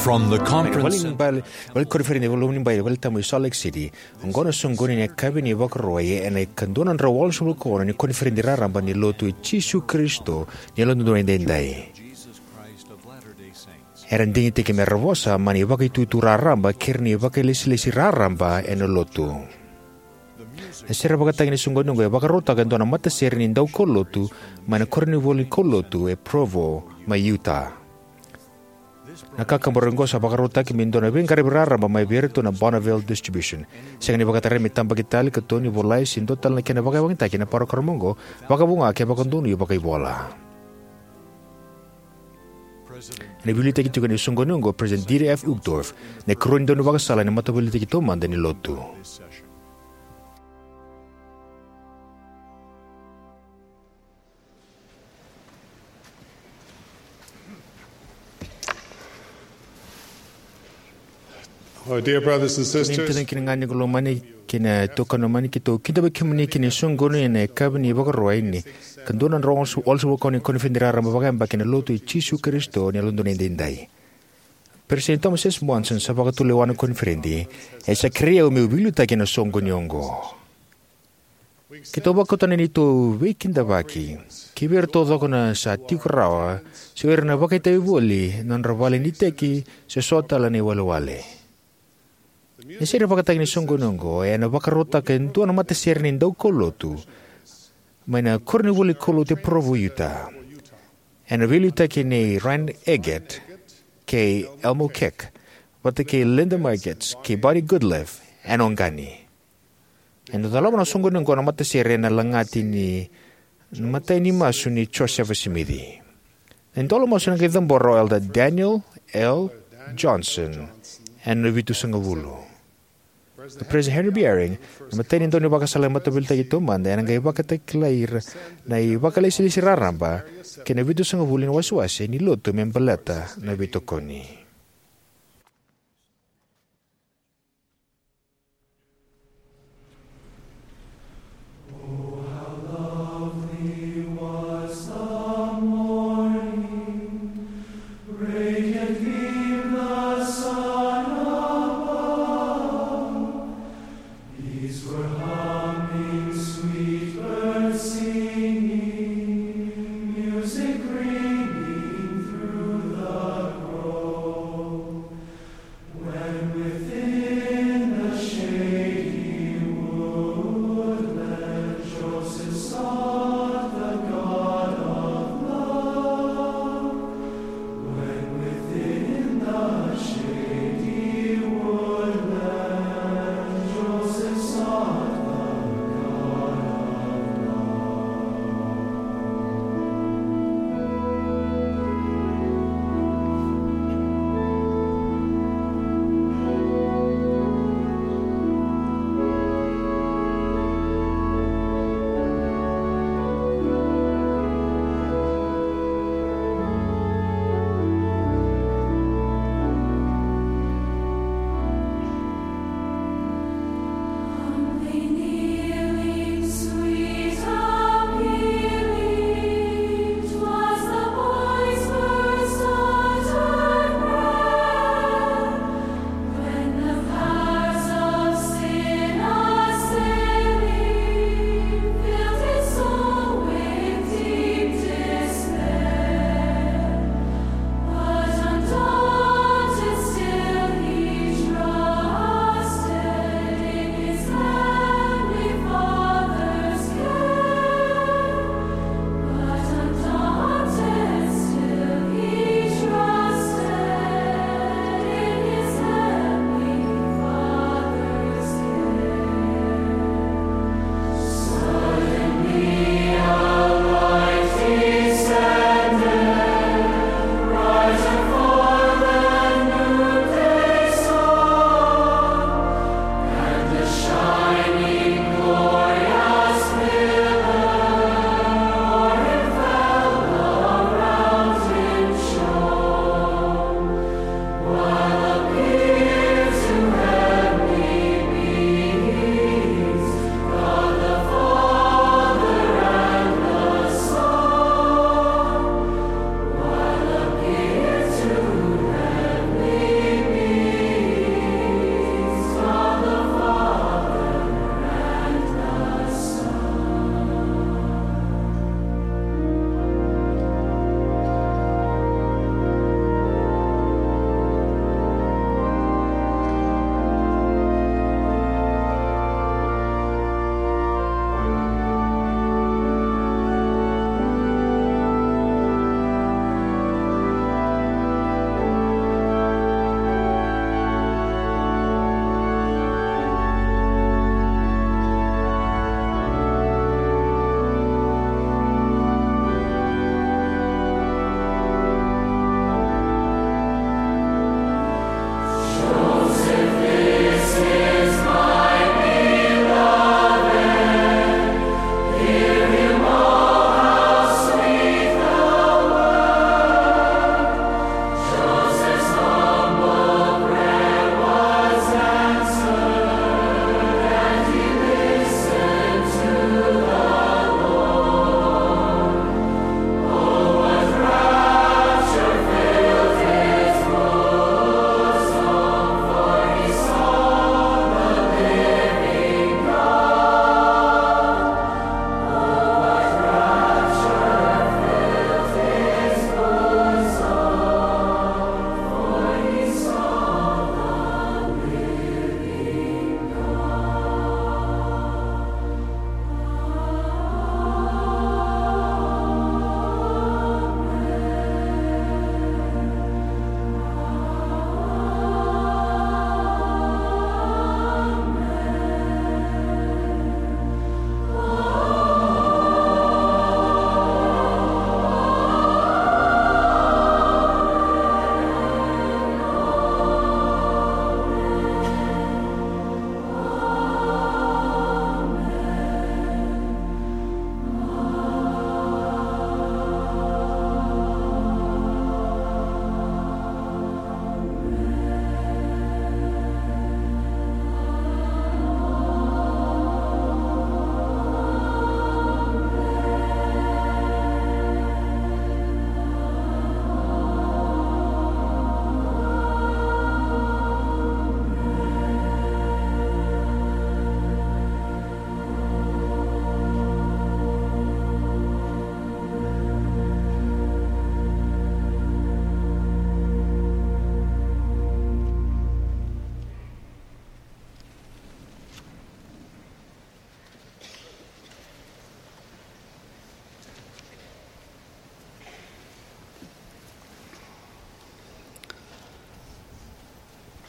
From the conference Konferensie volume by Weltam Salt Lake City. Ngono sunguni ne kabini wakroye ene kandona ndra walshulu kono ni konferensie raramba ni lotu Yesu Kristo ni londo ndendai. Erandingi teke mervosa mani wakai tutu raramba kirni wakai lesi raramba ene lotu. Sera bakatang ni sunggono go bakarota kandona mata serni ndau kolotu mana korni voli kolotu e provo mayuta. Nakakamorengo sa bakarota ki mindona ben kare raramba mai berto na Bonneville Distribution. Sengani bakatare mitamba kitali ketoni volai sin total na kena bakai wangita kena para kormongo bakabunga ke bakondunu bakai bola. Ne bilite ki tukani sunggono go President DF Uchtdorf ne krondonu bakasala ne mata bilite ki tomanda ni lotu. Oh, dear brothers and sisters, kina tokano mani kito kita bekimni kini sunggono ene kabni bakaroi ni kandonan also koni konfendera ramba bagamba kina lotu Yesu Kristo ni londo ndendai. Presidente Thomas S. Monson sa bakatulewan konferendi esa krea o meu ta kina songoniongo. Kito bakotan nito wekinda baki kiberto dokona sa tikrawa suerna bakita iboli non ravale niteki se sotala ni walwale. Nesira bakatang ni sunggonongo na bakarota ken tuana mata serni ndau kolotu. Mana korni woli kolote provo Utah. Na viluta kini Rand Eggett ke Elmo Keck. Wata ke Linda Margetts ke Buddy Goodliff Ongani. Na dalawa na sunggonongo na mata serni na langati ni mata ni masu ni Joseph Simithi. Ndolo masu na kitang boro elda Daniel L. Johnson and Vitu Sangavulu. The President Henry B. Eyring, namatay nito ni bakasala matabil tayo ito man, dahil ang bakataklair na ibakalay sila raramba, kinabito sa ngavulin waswase ni Loto Membalata na bito koni. Music ringing through the grove.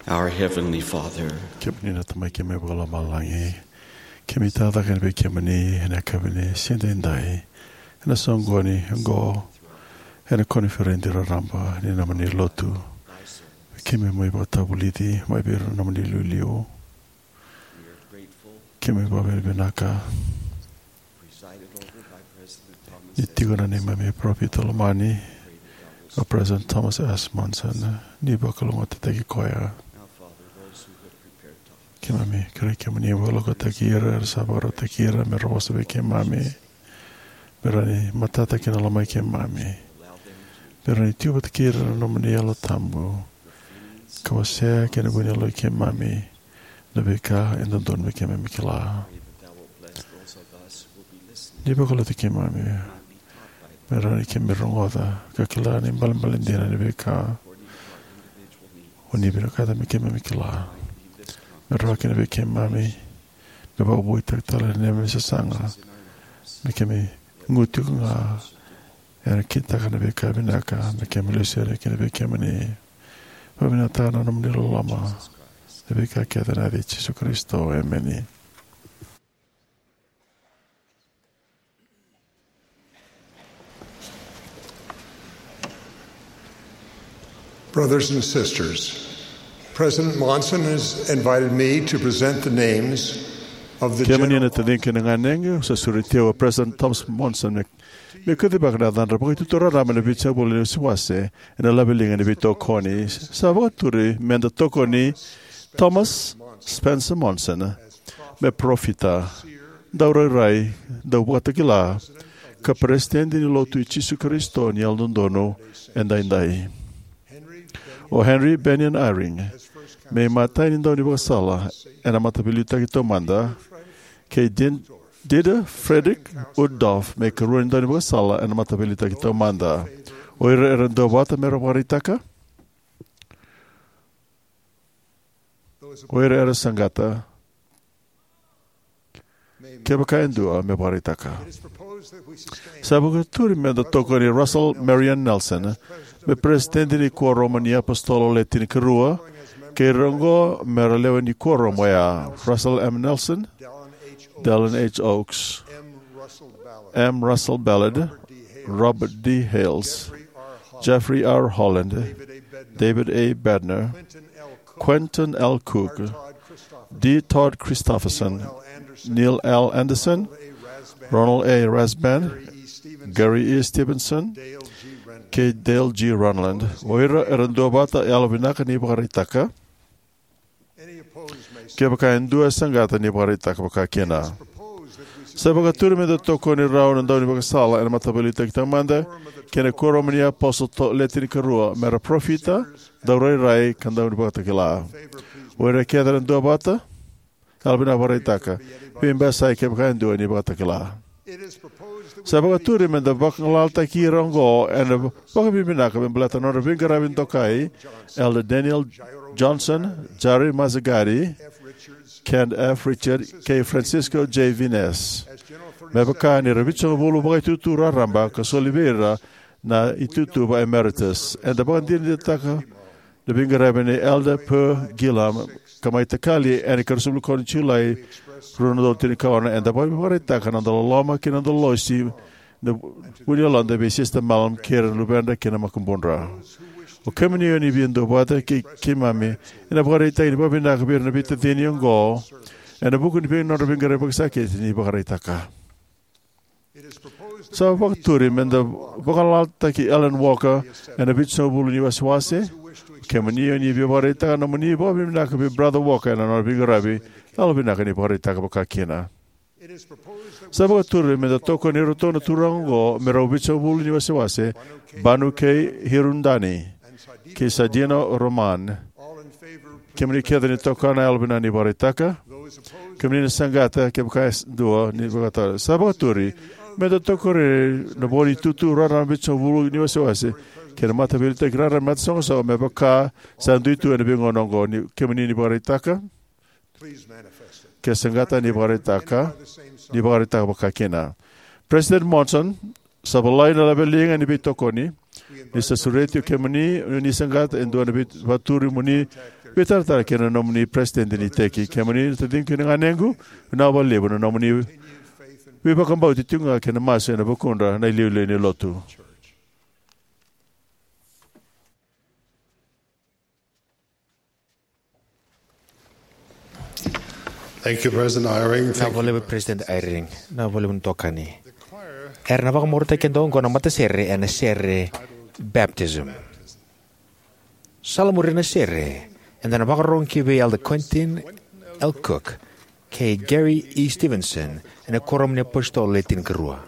Our Heavenly Father, Kemani tamai keme wala malangi. Kemi tata kan be kemani hena kabini sienda indai. Hena songoni ngo hena konferendi ramba ni namani lotu. Kemi mai bata buliti mai ber namani lulio. Kemi babe benaka. Nitigona ni mami Prophet Olomani. President Thomas S. Monson. Ni bakalonga tataki koya. Kemami, kare kemani wala ko takira, sabaro takira, merosa be kemami. Berani matata kena lamai kemami. Berani tiuba takira nomani yalo tambu. Kawasea kena bunya lo kemami. Nabeka and the don be kemami kila. Niba kola takemami. Berani kemerongoda, kakila ni balimbalindina nabeka. Onibira kada me kemami kila. Merwakina be kemami, me ba boi taktala neme sasanga, me kemi ngutu nga, era kita kana be kabinaka, me kemi lusere kina be kemani, pabina tana namdilo lama, me be ka keda na de Jesu Kristo, ameni. Brothers and sisters, President Monson has invited me to present the names of the Kemani na tadinka na nganeng sa suriteo President Thomas Monson me kuthi bakna dan rapo tutora ramana bitsa bolene swase na labelinga ni bito koni sa voturi menda tokoni Thomas Spencer Monson me profita daura rai da watakila ka presidente ni lotu Jesu Kristo ni aldondono endai o Henry Benyon Eyring me matai ni doni bakasala ena matabilita ki tomanda ke dida Frederick Udolf me karuan doni bakasala ena matabilita ki tomanda o era wata mera waritaka o era sangata ke bakaendua me waritaka sabuka turi me da tokoni Russell Marion Nelson me presidente ni kuo Romani apostolo letini karua ke rongo meralewa ni kuo Romoya Russell M. Nelson, Dallin H. Oaks, M. Russell Ballard, Robert D. Hales, Jeffrey R. Holland, David A. Badner, Quentin L. Cook, D. Todd Christopherson, Neil L. Anderson, Ronald A. Rasband, Gary E. Stevenson, K. Dale G. Runland. Oira erandobata elvinaka ni bakaritaka. Ke bakaendua sangata ni bakaritaka bakakena. Sa bakaturi me da toko ni rao na dauni bakasala ena matabilita kitamanda kene koromani apostol letini karua mera profita daurai rai kan dauni bakatakila. Oira ke erandobata elvina bakaritaka. Pimba sai ke bakaendua ni bakatakila. Sa bakaturi me da bakanglal takirango ena bakabibinaka me belata nora vingarabin tokai Elder Daniel Johnson, Jerry Mazzagari, Ken F. Richard, K. Francisco J. Vines. Me baka ni rabicho bulu baka itutura ramba kasolibera na itutuba emeritus. And the bandin de taka the vingarabin Elder Per Gillam kamay takali and karsulu kon chulai Runo Tinikana and the boy Maritakan and the Lama Kin and the Loisi, the William the Bassista Malam, Karen Lubanda, Kinamakumbundra. O Kamini and Ibian the water Kimami, and a Barita in Babinaka and a bit of the young go, and a book in being not a Vingarabasaki in Ibaritaka. So I walked to him and the Bokalataki Ellen Walker and a bit so Buluni Waswase, Kamini and Ibarita and a Muni Babinaka, Brother Walker and a Bigarabi. Albinaka ni paritaka bakakina. Sabaga turi me da toko ni rotono turango me robicho bulu ni wasiwase Banu K. Hirundani ke Sadino Roman kemni keda ni toko na albina ni paritaka kemni ni sangata ke bukas dua ni bakata sabaga turi me da toko ni nabori tutu rara bicho bulu ni wasiwase ke mata bilta grara matsongo sa me baka sanduitu ni bingonongo ni kemni ni paritaka ke sangata ni baritaka bakakena. President Monson sabalai na labelinga ni bitokoni ni sa suretio kemani ni sangata endo ni baturi muni Bitartara kena nomini president ni teki kemani tadin kena nganengu na wale na nomini we bakambau titunga kena masa na bakunda na liule ni lotu. Thank you, President Eyring. Na voleva President Eyring, na voleva tokani. Na vakamorta kendo ngona mata serre na serre baptism. Salamuri na serre. En dan vakaronki we al de Quentin L. Cook, ke Gary E. Stevenson en a korom ne apostol letin kerua.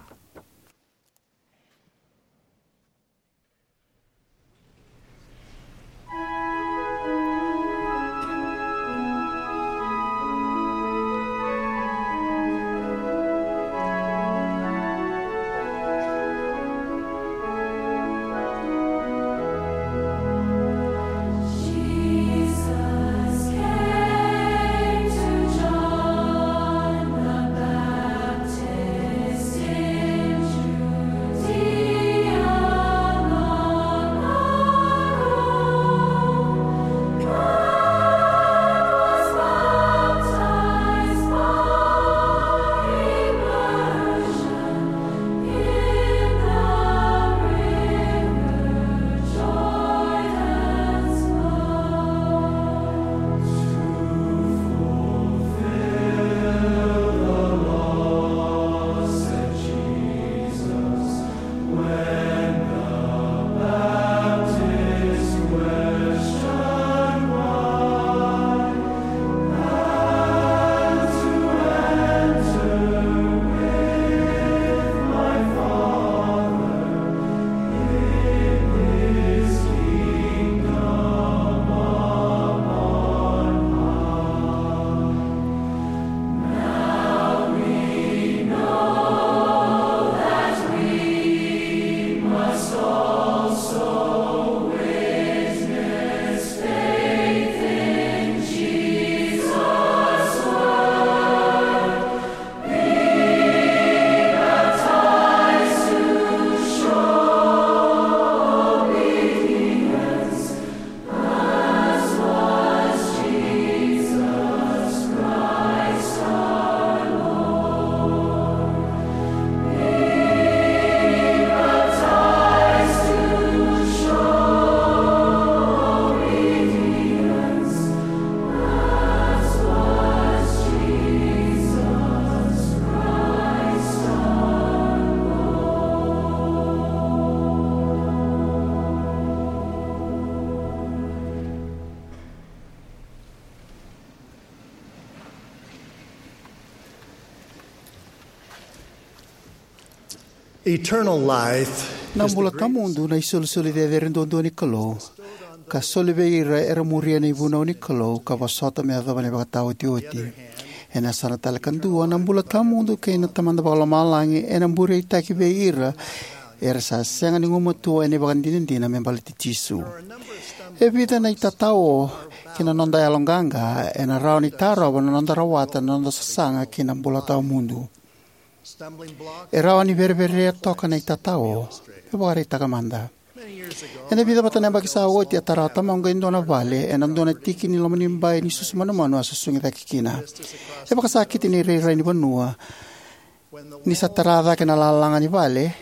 Eternal life Nambula tamundu na isul-suli de verendondu ni kalo. Ka soliveira era muria ni vuna ni kalo ka vasota me adava ne bakatau tioti. Ena sana talakandua nambula tamundu ke na tamanda bala malangi ena muria itaki veira era sa senga ni ngumatu ene bakandindina me baliti tisu. E vida na itatao kina nonda yalonganga ena raoni taro wana nonda rawata nonda sasanga kina mbula tamundu. Era ni ververe toka na itatao e wari takamanda. Ene vida batana bakisa oti atarata manga indona vale e nandona tiki ni lomani mbai ni susumana manu asusungi takikina. E bakasa kiti ni rei ni banua ni satarada ke nalalanga ni vale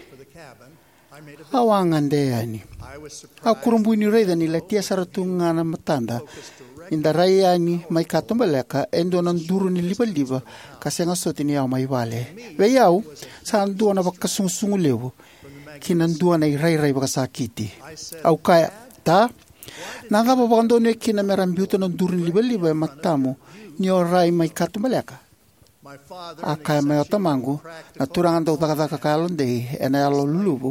awangan deani. Au kurumbu ni rei ni latia saratunga na matanda. Inda raiani mai katumbaleka endona nduru ni liba kasi nga soti ni au mai vale. Ve au sa andua na bakasungungu lewu kinandua na irai bakasakiti. Au kaya ta nanga babando ni kina merambiuto na nduru ni liba matamu ni orai mai katumbaleka. Akaya mai otamangu na turangan daw takataka kalonde ena yalo lulubu.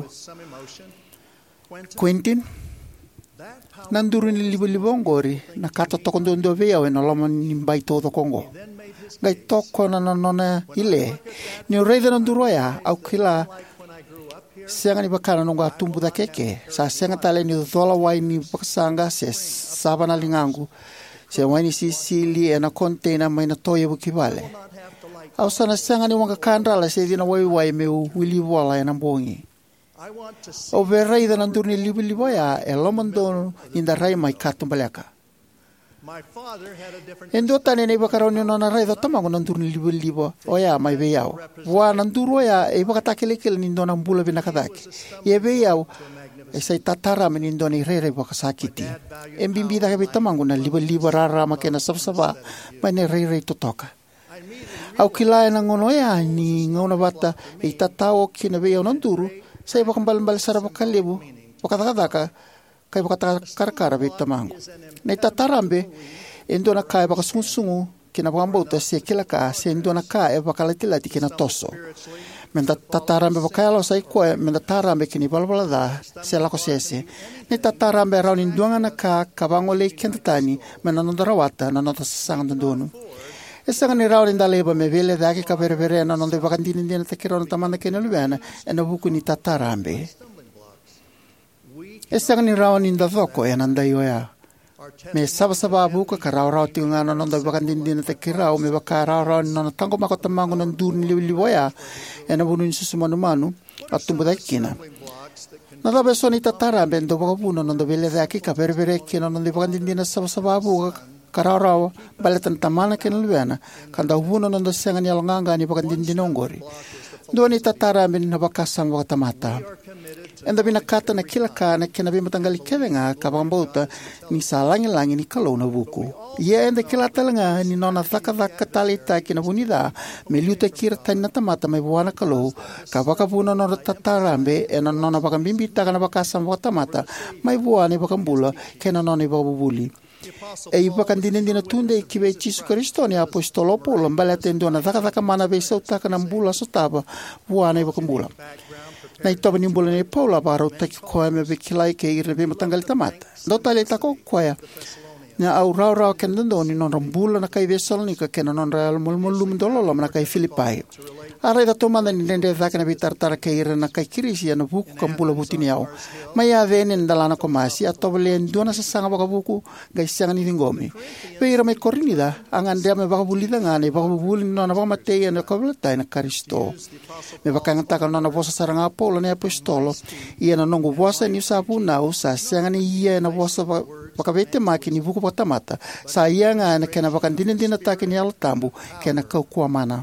Quentin nanduru ni libo ngori na kata toko ndo vea we na lama nimbai todo kongo gai toko na nona ile ni reida nanduru ya au kila senga ni bakana nongo atumbu da keke sa senga tale ni dola wai ni bakasanga se sabana lingangu se wai ni sisili ena container mai na toye bukibale au sana senga ni wanga kandala se dina wai me wili wala ena bongi o verrai da nandurni libo ya e lomondo inda rai mai katumbaleka Endo tane nei bakarau ni nona rai dota mangu nandur ni libo o ya mai be yau. Wa nanduro ya e bakatakele ni ndona mbula binakadaki. Ye be yau e sai tatara meni ndoni rere bakasakiti. Embimbi da ke tamangu na libo rara makena sabsaba mai ne rere totoka. Au kilai na ngono ya ni ngona bata e tatao kina be yau nanduru sai bakambal sara bakalebu bakatakadaka kai bakatakara be tamangu. Nei tatarambe endo na kai baka sungu kina bambauta se kilaka se endo na kai baka lati kina toso menda tatarambe baka lo sai ko menda tarambe kini balbalada se la ko sese ne tatarambe rauni nduanga na ka kabangole kentani mena nondarawata na nota sang ndonu esa ni rauni ndaleba me vele dake ka pervere na nonde baka ndini ndina tekero tamana kena lubana ena buku ni tatarambe esa ni rauni ndavoko enanda yoya me saba buka karau tinga no nda bakan din te kirau me baka rau no tango makota mango no durni liboya ena bunun susumanu manu atumbu dakina na da besoni tatara bendo baka puno no bele daki ka pervere kina no bakan din saba buka karau baletan tamana ken luana kanda huno no senga ni alnganga ni bakan din ongori doni tatara ben na baka sang baka tamata enda binakata na kilaka na kena bimatanggali kevenga kabambauta ni salangi ni kalau na buku. Ia enda kilata langa ni nona thaka talita kina bunida me liuta kira tani na tamata me buana kalau kabaka puna nona tatarambe ena nona baka bimbita kana baka samba tamata mai buane baka mbula kena nona baka bubuli. E iba kandinin dina tunde kibe Jesu Kristo ni apostolo Paulo mbalate ndona thaka mana be sauta kana mbula sotaba buane baka mbula. Na itoba ni mbula ni Paula para utaki koe me vikilai ke irebe matangali tamata. Dota le tako koe. Na au rau ken ndo ni non mbula na kai Thessalonika ken non real mulmulum dololo na kai Filipai. Ara da tomanda ni lende vaka na bitartara ke ire na kai kirisi na buku kambula butini yao. Maya vene ndalana komasi atoba le ndona sa sanga baka buku gai sanga ni ngomi. Peira me korinida angandea me baka bulida ngane baka buli nona baka mateia na koblata na Kristo. Me baka ngata nona vosa saranga Paulo ne apostolo ia na nongo vosa ni sapu na usa sanga ni ia na vosa baka vete makini buku patamata sa ia ngana kena baka dinin takini al tambu kena kau kuamana.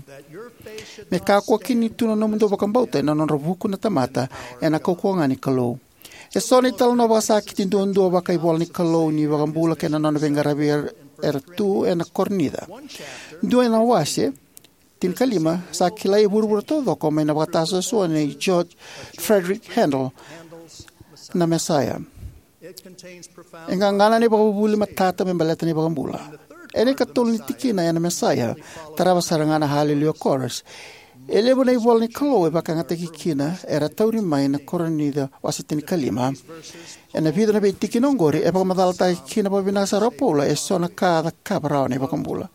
Me kakua kini tuna no mundo baka mbauta na nona buku na tamata ena kau kuangani kalau. E soni talo no baka sakiti ndondo baka ibola ni kalau ni baka mbula kena nona vengarabi tu ena kornida. Dua na wase tin kalima sa kilai buru todo como na bataso so ni George Frederick Handel na Messiah. Engangana ni babuli matata me baleta ni bagambula. Ene katul ni tikina na Messiah tarava sarangana hallelujah chorus. Ele bona ibol ni kalo e baka ngata kikina era tauri mai na koronida wasitin kalima. Ena vida na tikina ngori e baka madalta kina babina sarapola e sona kada kabra ni bagambula.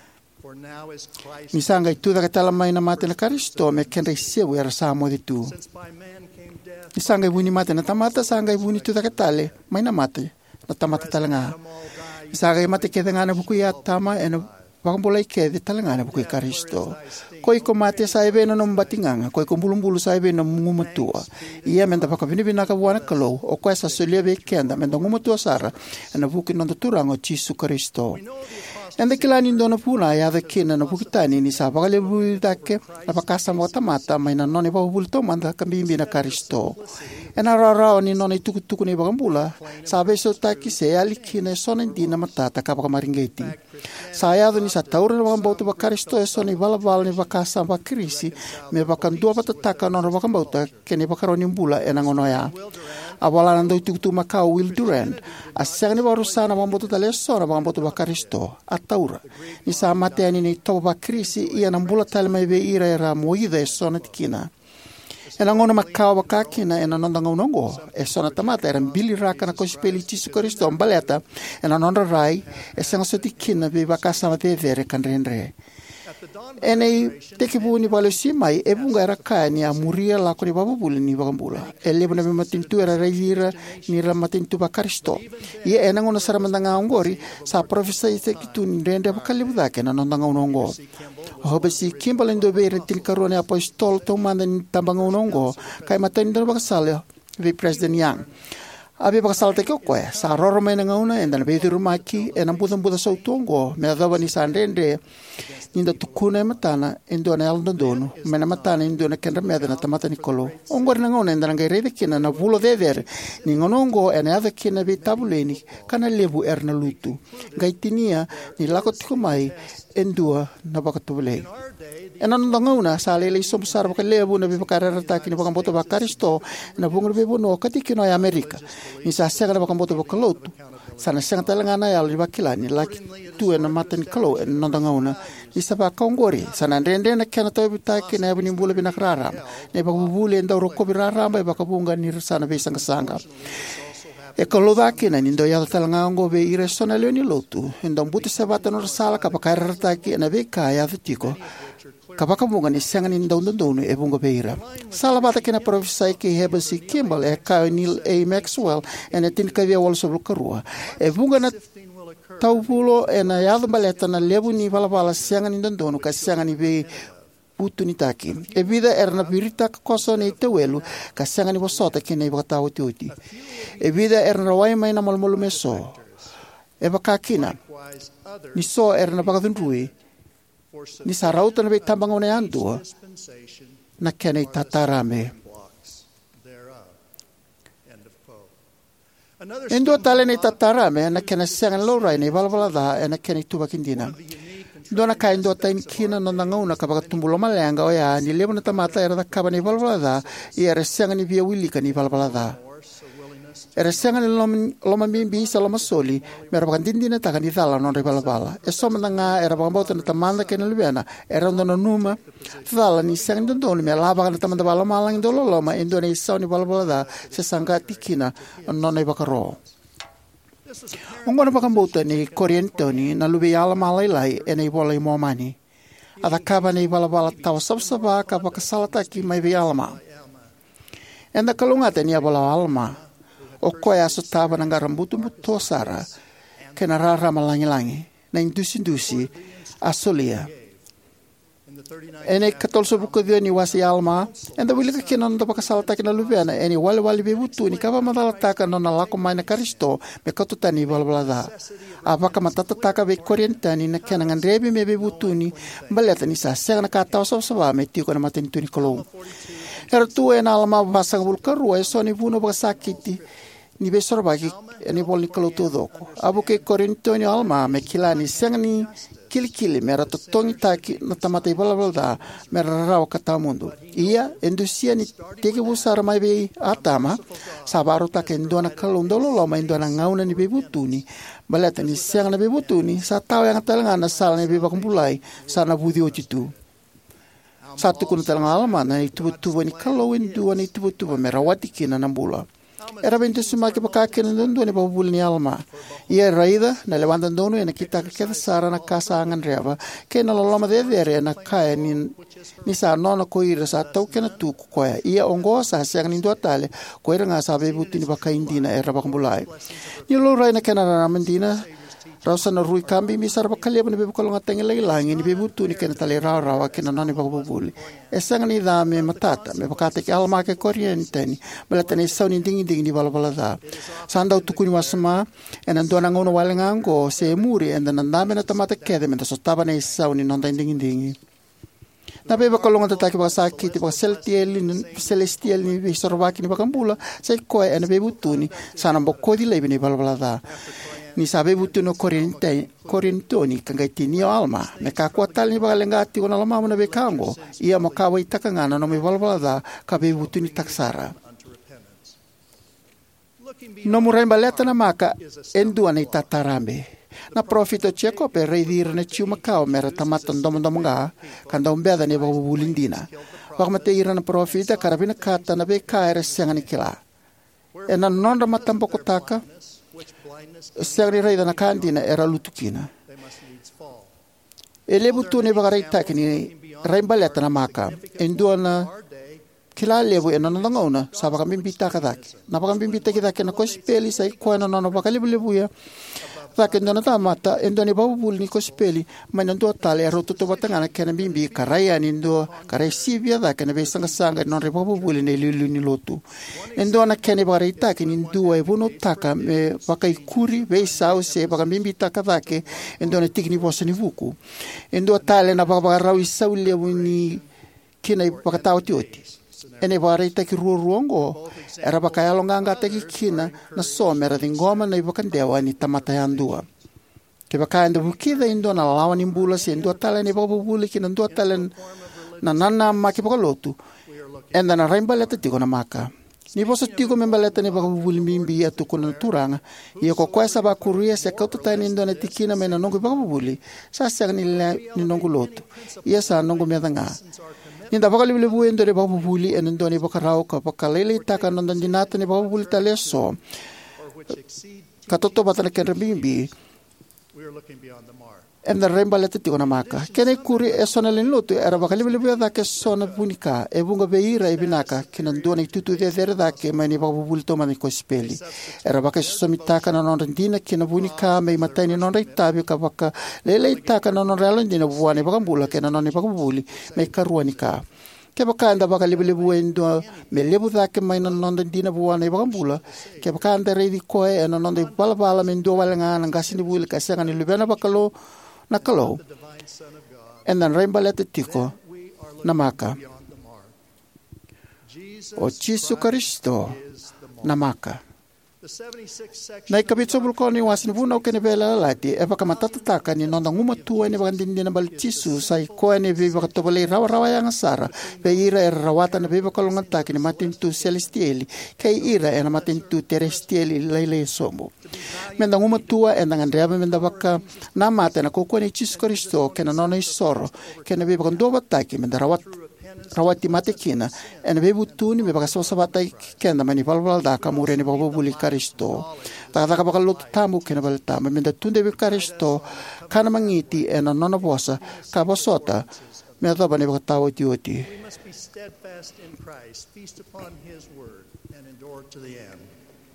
Misanga itu da katala mai na mate na Kristo me ken recebo era samo di tu. Misanga ibuni mate na tamata sanga ibuni tu da katale mai na mate na tamata talanga. Misanga mate ke ngana buku ya tama ena bakambola ke de talanga na buku Kristo. Koi ko mate sa ibe no mbatinganga koi ko bulumbulu sa ibe no ngumutua. Ia menda baka vini binaka buana kalau o ko esa solebe kenda menda ngumutua sara na buku no turango Jesu Kristo. Enda kilani ndona puna ya the kina na bukitani ni sa bakale bulidake na bakasa mo tamata mai na noni ba bulto manda kambimbi na Kristo. Ena rara ni noni tukutuku ni bagambula sa beso taki se ali kina sonen dina matata ka bakamaringeti. Saya ni sa taur na bagambauta ba Kristo e soni balabal ni bakasa ba krisi me bakandua patataka no bagambauta keni bakaroni mbula ena ngono ya. Awala nando tukutu makau Will Durant asang ni barusana bagambauta taleso na bagambauta ba Kristo. Taura ni sa mate ani ni toba krisi ia na mbula talma be ira era moida e sona tikina ena ngona makao bakakina ena nonda ngongo e sona tamata era bili raka na kospeli Jesu Kristo mbaleta ena nonda rai e sanga sotikina be bakasa mate vere kanrenre ene teki buni bale simai e bunga era kani a muria la ko ni babuli ni bagambula ele bona be matintu era reira ni ra matintu ba Kristo ye ena ngona sara mandanga ngori sa profesa ite kitu ndende bakalibuda kena nondanga unongo hobesi kimbalendo be retin karone apostol to manden tambanga unongo kai matenda bakasale vi president yang Abi bakasal te koe sa roro mai na ngauna enda na betu rumaki e na buda sau tongo me dava ni sandende ninda tukuna matana endo na aldo dono me na matana endo na kendra me na tamata ni kolo ongor na ngauna enda na gaire kina na vulo de ni ngonongo e na kina be tabuleni kana lebu na lutu gaitinia ni lako tiko mai endua na bakatubule ena no ngauna sa lele som sar bakalebu na be bakarata kini bakamboto bakaristo na bungur be bono katikino ya Amerika ni sa sega bakamboto bakalotu sana sega talangana ya li bakilani laki tu na matan kalo no ngauna ni sa bakongori sana ndende na kana to bitaki na buni bule binakrara ne bakubule ndo roko birara ba bakabunga ni sana be sanga e kolodaki na nindo ya talangango be iresona leoni lotu ndo mbuti sabata no sala kapakarata ki na be kaya tiko kapaka bunga ni sanga ni ndo e bunga beira sala bata kina profesai ki hebasi Kimball e Neil A. Maxwell en etin kavia wal so karua e bunga na taupulo e na yado baleta na lebu ni bala sanga ni ndo ka sanga ni be putunitaki e vida erna birita koso ni tewelu ka sanga ni bosota kina ibata uti e vida erna wai mai na malmolu meso e bakakina ni so erna bakadunrui ni sarauta na be tambang ona andu na kene tatarame endo tale ni tatarame na kene sanga lora ni balbalada e na kene tubakindina dona kai ndo tain kina no ngauna ka bakatumbulo malanga oya ni lebo na tamata era da kabani balbalada i era sanga ni via willi kani balbalada era sanga ni loma bimbi saloma soli mera bakandindina takani dala non balbala e soma nga era bakamboto na tamanda kena lubena era ndo na numa dala ni sanga ndo me laba na tamanda bala malang ndo loma ndo ni sauni balbalada se sanga tikina non ai bakaro ongona bakamboto ni koriento ni na lubi ala malai e nei bola mo mani ada kaba nei bala taw sabsaba ka bakasalata ki mai bi alma enda kalunga tenia bola alma o koya so taba na ngarambutu mutosara kena rara malangi na indusi asolia ene katol so buko ni wasi alma enda wili ka kenon do bakasalata kina lubiana ene wali bebutu ni kaba madalata ka non lako mai na karisto me katutani balbalada apaka matata taka be korientani na kena ngandrebi me bebutu ni baleta ni sa sega na kataw so me tiko na matin tuni kolo era tu ena alma basa bulkaru e so ni buno bakasakiti ni besorbaki ene bol ni kolo todo abuke korientoni alma me kilani sengni kili mera totongi taki na tamata balbalda mera raw katamundo ia endusia ni teke busar mai be atama sabaru takendo na kalondolo lo mai ndona ngauna ni bebutuni balata ni siang na bebutuni sa taw yang talanga na sal ni bebakumpulai sana budi ochitu satu kun talanga alma na itu ni kalowen dua ni itu mera watiki na nambula era bento suma ke bakake ndondo ne babul ni alma ia raida na levanta ndono e na kita ke sara na casa angan reva ke na loma de na kai ni sa nona koira sa tau ke na tu ko ia ongo sa sang ni tale koira nga sa be buti ni bakaindina era bakambulai ni lo raina ke na mandina rasa na rui kambi misar bakalia ne be kolonga tengele langi ni be butu ni ke na tale rawa ke na nani bakabuli esang ni da me matata me bakate ke alma ke koriente ni belatane sauni dingi ni balbalada sanda utukuni wasma enan dona ngono walengango se muri enda nandame na tamata kede me so taba ne sauni non dingi na be bakolonga tataki basaki ti celestial ni be sorbaki ni bakambula sai ko ena be butuni sana bokodi lebe ni balbalada ni sabe butu no korintoni kangaitini alma me ka kuatal ni bagalengati ona lama na be kango ia makawa itakangana no me balbalada ka be butu ni taksara no murai baleta na maka endua ni tatarambe na profito cheko pe reidir na chuma kao mera tamatan domonga kanda umbeda ni babulindina wakmate ira na profita karabina kata na be kaere sengani kila ena nonda matambo kotaka Segri raida na kandina era lutukina. Ele butu ne bagarai takini raimbaleta na maka. Endua na kila lebu ena na ngona sabaka bimbita kadak. Na baka bimbita kita na kospeli sai ko na bakali lebu ya. Thake ndona tamata endoni babul ni kospeli manando tale roto to batangana kena bimbi karaya ni ndo karai sibia da kena be sanga non re babul ni lilu ni lotu endona kene bare take ni ndo e bono taka me bakai kuri be sauce baka bimbi taka dake endona tikni bosa ni vuku endo tale na baka rawi saulia ni kena baka tawti oti ene bare take ruongo era baka yalonga ngata kina na somera dingoma na ibakan dewa ni tamata yandua ke baka ndo bukida indo na lawan imbula se ndo tala ne babu buli kina ndo tala na nana maki baka lotu enda na raimbaleta tiko na maka ni bosa tiko membaleta ne babu buli mimbi atu kuna turanga iyo ko kwesa ba kuria se kautu tani indo na tikina mena nongo babu buli sa se ni nongo lotu iya sa nongo medanga Ninda baka libu endo de babu buli en endo ni baka rau ka baka lele taka nondan dinata ni babu buli taleso katoto batana ken bimbi en the rembalete tiko na maka kene kuri e sona len lotu era baka libu da ke sona bunika e bunga beira e binaka kenan doni tutu de da ke mani babu buli to mani ko speli era baka somitaka na non dina kena bunika me matani non reitabi ka baka lele taka non realo dina buane baka bula kenan non baka buli me karuanika ke baka anda baka libu endo me lebu da ke mai non dina buane baka bula ke baka anda reidi ko e non de bala men do wala ngana ngasini buli ka sanga ni lubena baka lo nakalo and then rembalete tiko namaka o Jesu Kristo namaka na ikabitso bulko ni wasin buna kene bela lati e baka matatataka ni nonda nguma tua ni baka dindina bal Jesu sai ko ne be baka tobale rawa yang sara be ira rawata ne be baka longata ni matin tu celestiali kai ira ena matin tu terestiali lele sombo menda nguma tua enda ngandreba menda baka na mate na ko ni Jesu Kristo kena nona isoro kena be baka ndo bataki menda rawati mate kina ena be butuni be baka sosa batai kenda mani balbal da kamure ni baka buli Kristo taka baka lot tamu kena bal tamu menda tunde be Kristo kana mangiti ena nona bosa ka bosota menda bani baka tawo tioti We must be steadfast in Christ, feast upon his word, and endure to the end.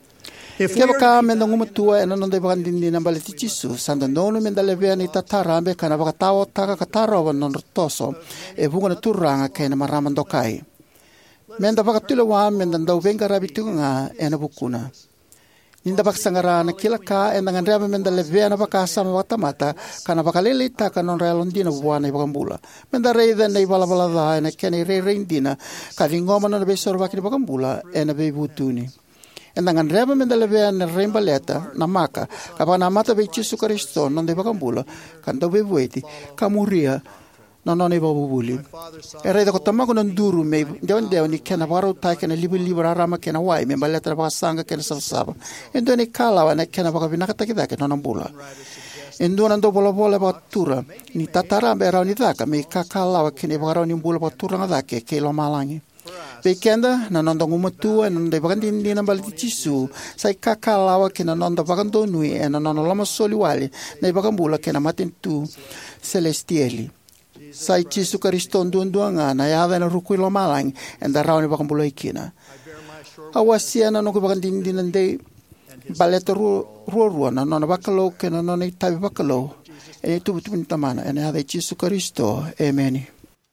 Kaya baka menda ngumutua ena nonde baka dindi na baliti Jesu sanda nono menda levea ni tatarambe kana baka tawo taka katarawa nonrotoso e bunga na turanga kaya na maramandokai menda baka tulawa menda ndau venga rabitunga ena bukuna ninda baka sangara na kila ka ena ngandrea menda levea na baka sama baka tamata kana baka lele taka non realondina buwana baka mbula menda reida na ibala bala da ena kene reindina kadingoma na besor baka baka mbula ena bebutuni endangan reba mendalebea na rembaleta na maka kapag namata be Jesu Kristo non de bakambula kanto be bueti kamuria non e babubuli era da kotama ko nduru me de ni kana baro ta kana libra rama kana wai me baleta ba sanga kana saba endo ni kala wana kana ba binaka takida kana nambula endo nando bola ba tura ni tatara be ra ni taka me kakala wa kene ba ra ni bula ba tura ngada ke lo malangi Bekenda na nonda ngumatua na nonda bakan dindi na baliti Jesu sai kakalawa kina nonda bakan donui na nonda lama soli wali na bakan bula kina matin tu celestiali sai Jesu Kristo nduanga na yada na rukui lo malang enda raw ni bakan bula ikina awasia na nonda bakan dindi na de baleta ruo na nonda bakalo kina nonda tabi bakalo e tu tamana ena yada Jesu Kristo amen.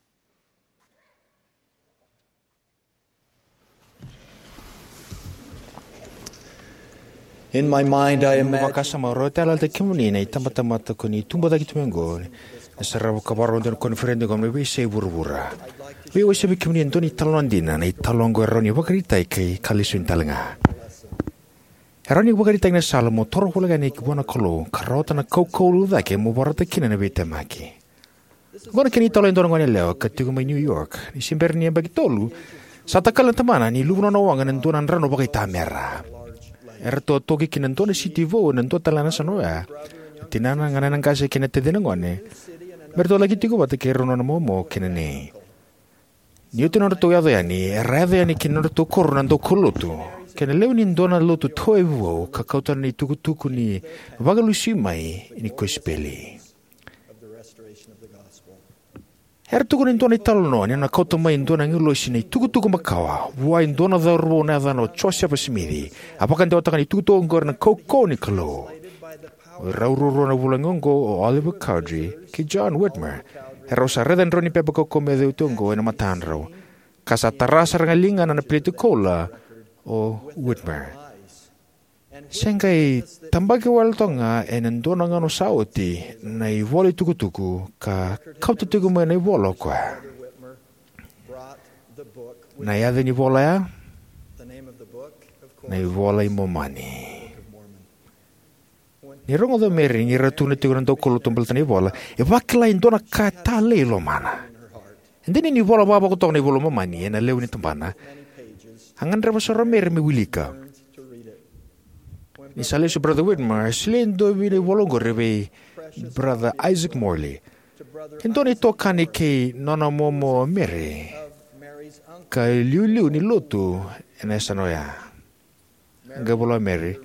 In my mind, I imagine Wakasa marota ala te kimuni nei tamata ko ni tumba da kitumengo. Sara ka baro den konferende ko me se burbura. We o se kimuni ndoni talondina nei talongo eroni wakarita kai kalisun talanga. Eroni wakarita na Salomo toro hulaga nei kibona kolo karota na kokolu da ke mo barata kina na betamaki. Gona kini tolo ndoro ngone leo katigo mai New York. Ni simberni bagitolu. Satakala tamana ni lubno na wanga ndonan rano bakita mera. Erto toki kinantone sitivo nanto talana sanoa tinana ngana ngase kinete denangone berto lagi tigo bate kerono momo kinene Newton to yadani erade ani kinorto kornando kolotu kenelewni ndona lotu toevo kakautani tukutuku ni vagalusimai ni kospeli Hertugo ndona italono ni na koto mai ndona ngilo sini tukutuku makawa wa ndona dharbo na dano chosha pasimidi apakan te otaka ni tukutuku ngor na koko ni kalo o raururo na vulangongo o Oliver Cowdery ki John Whitmer. Hero sa redan roni pepa ko komedeu tungo na matanro. Kasa tarasa rangalinga na napilitu kola o Whitmer. Sengkai tambagi waltonga nandona ngano sauti na ivoli tukutuku ka kaututuku mo na ivolo kwa. Na yada ni vola ya? Na ivola imomani. Ni rongo do meri ni ratu na tiguran do kolo tumbal tani vola. E wakila indona ka tale lo mana. Ndini ni vola baba ko tong ni vola momani na leu ni tumbana. Hangan reba sora meri mi wilika. Ni sale su brother Whitmer silendo vini volongo rebe brother Isaac Morley. Indoni tokani ke nona momo meri. Ka liu ni lotu ena sanoya. Gabola meri.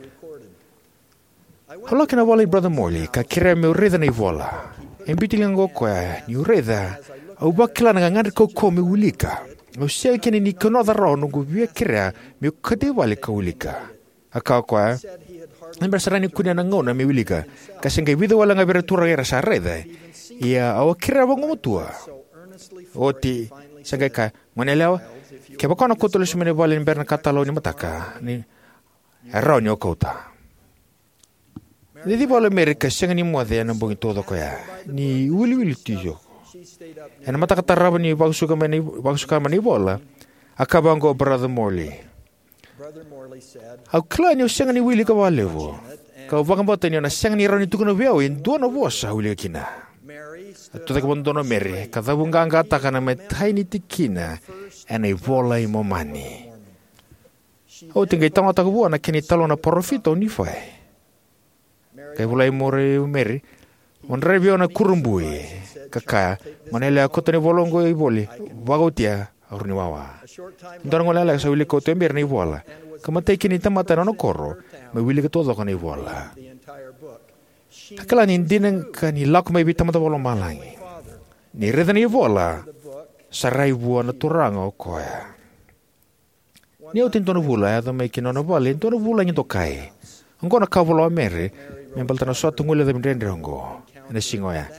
Hala kena wala brother Morley ka kira me ureda na ivola. Embitilang go kwa ni ureda au bakila na ngangari ko me ulika. O sel kene ni kono da ro no go via kira me kade wale ka ulika. Aka kwa Embersarani kunia na ngona me ulika. Kasenga wido wala ngabere tura era sa reda. Ia au kira bongo mutua. Oti senga ka monelewa ke bakona kotolo shumene wale emberna katalo ni mataka ni erronio kota. Dedi bola Amerika senga ni moade na bongi todo ko ya. Ni wili tijo. Ena mataka taraba ni bagsuka mani bola. Akabango brother Morley. Au klanyo senga ni wili ka walevo. Ka bagambota ni na senga ni roni tukuna veo in dona vosa wili kina. Tuta kabondono Mary ka tabunga taka na metaini tikina ena ivola imomani. O tingai tanga takuwa na kini talo na profito ni fai. Kay vulay more Mary on review na kurumbui kaka manela kota ni volongo iboli wagotia aruni wawa ndon ngola la sa wili ko tember ni vola kama te kini tamata no koro me wili ko todo ko ni vola akala ni dinang kani lak mai bitamata volong malangi ni reda ni vola sarai buana turanga ko ya ni utin tono vula ya me kinono vale tono vula ni tokai ngona kavolo Mary Membaltana suatu ngula da mendende hongo na singoya.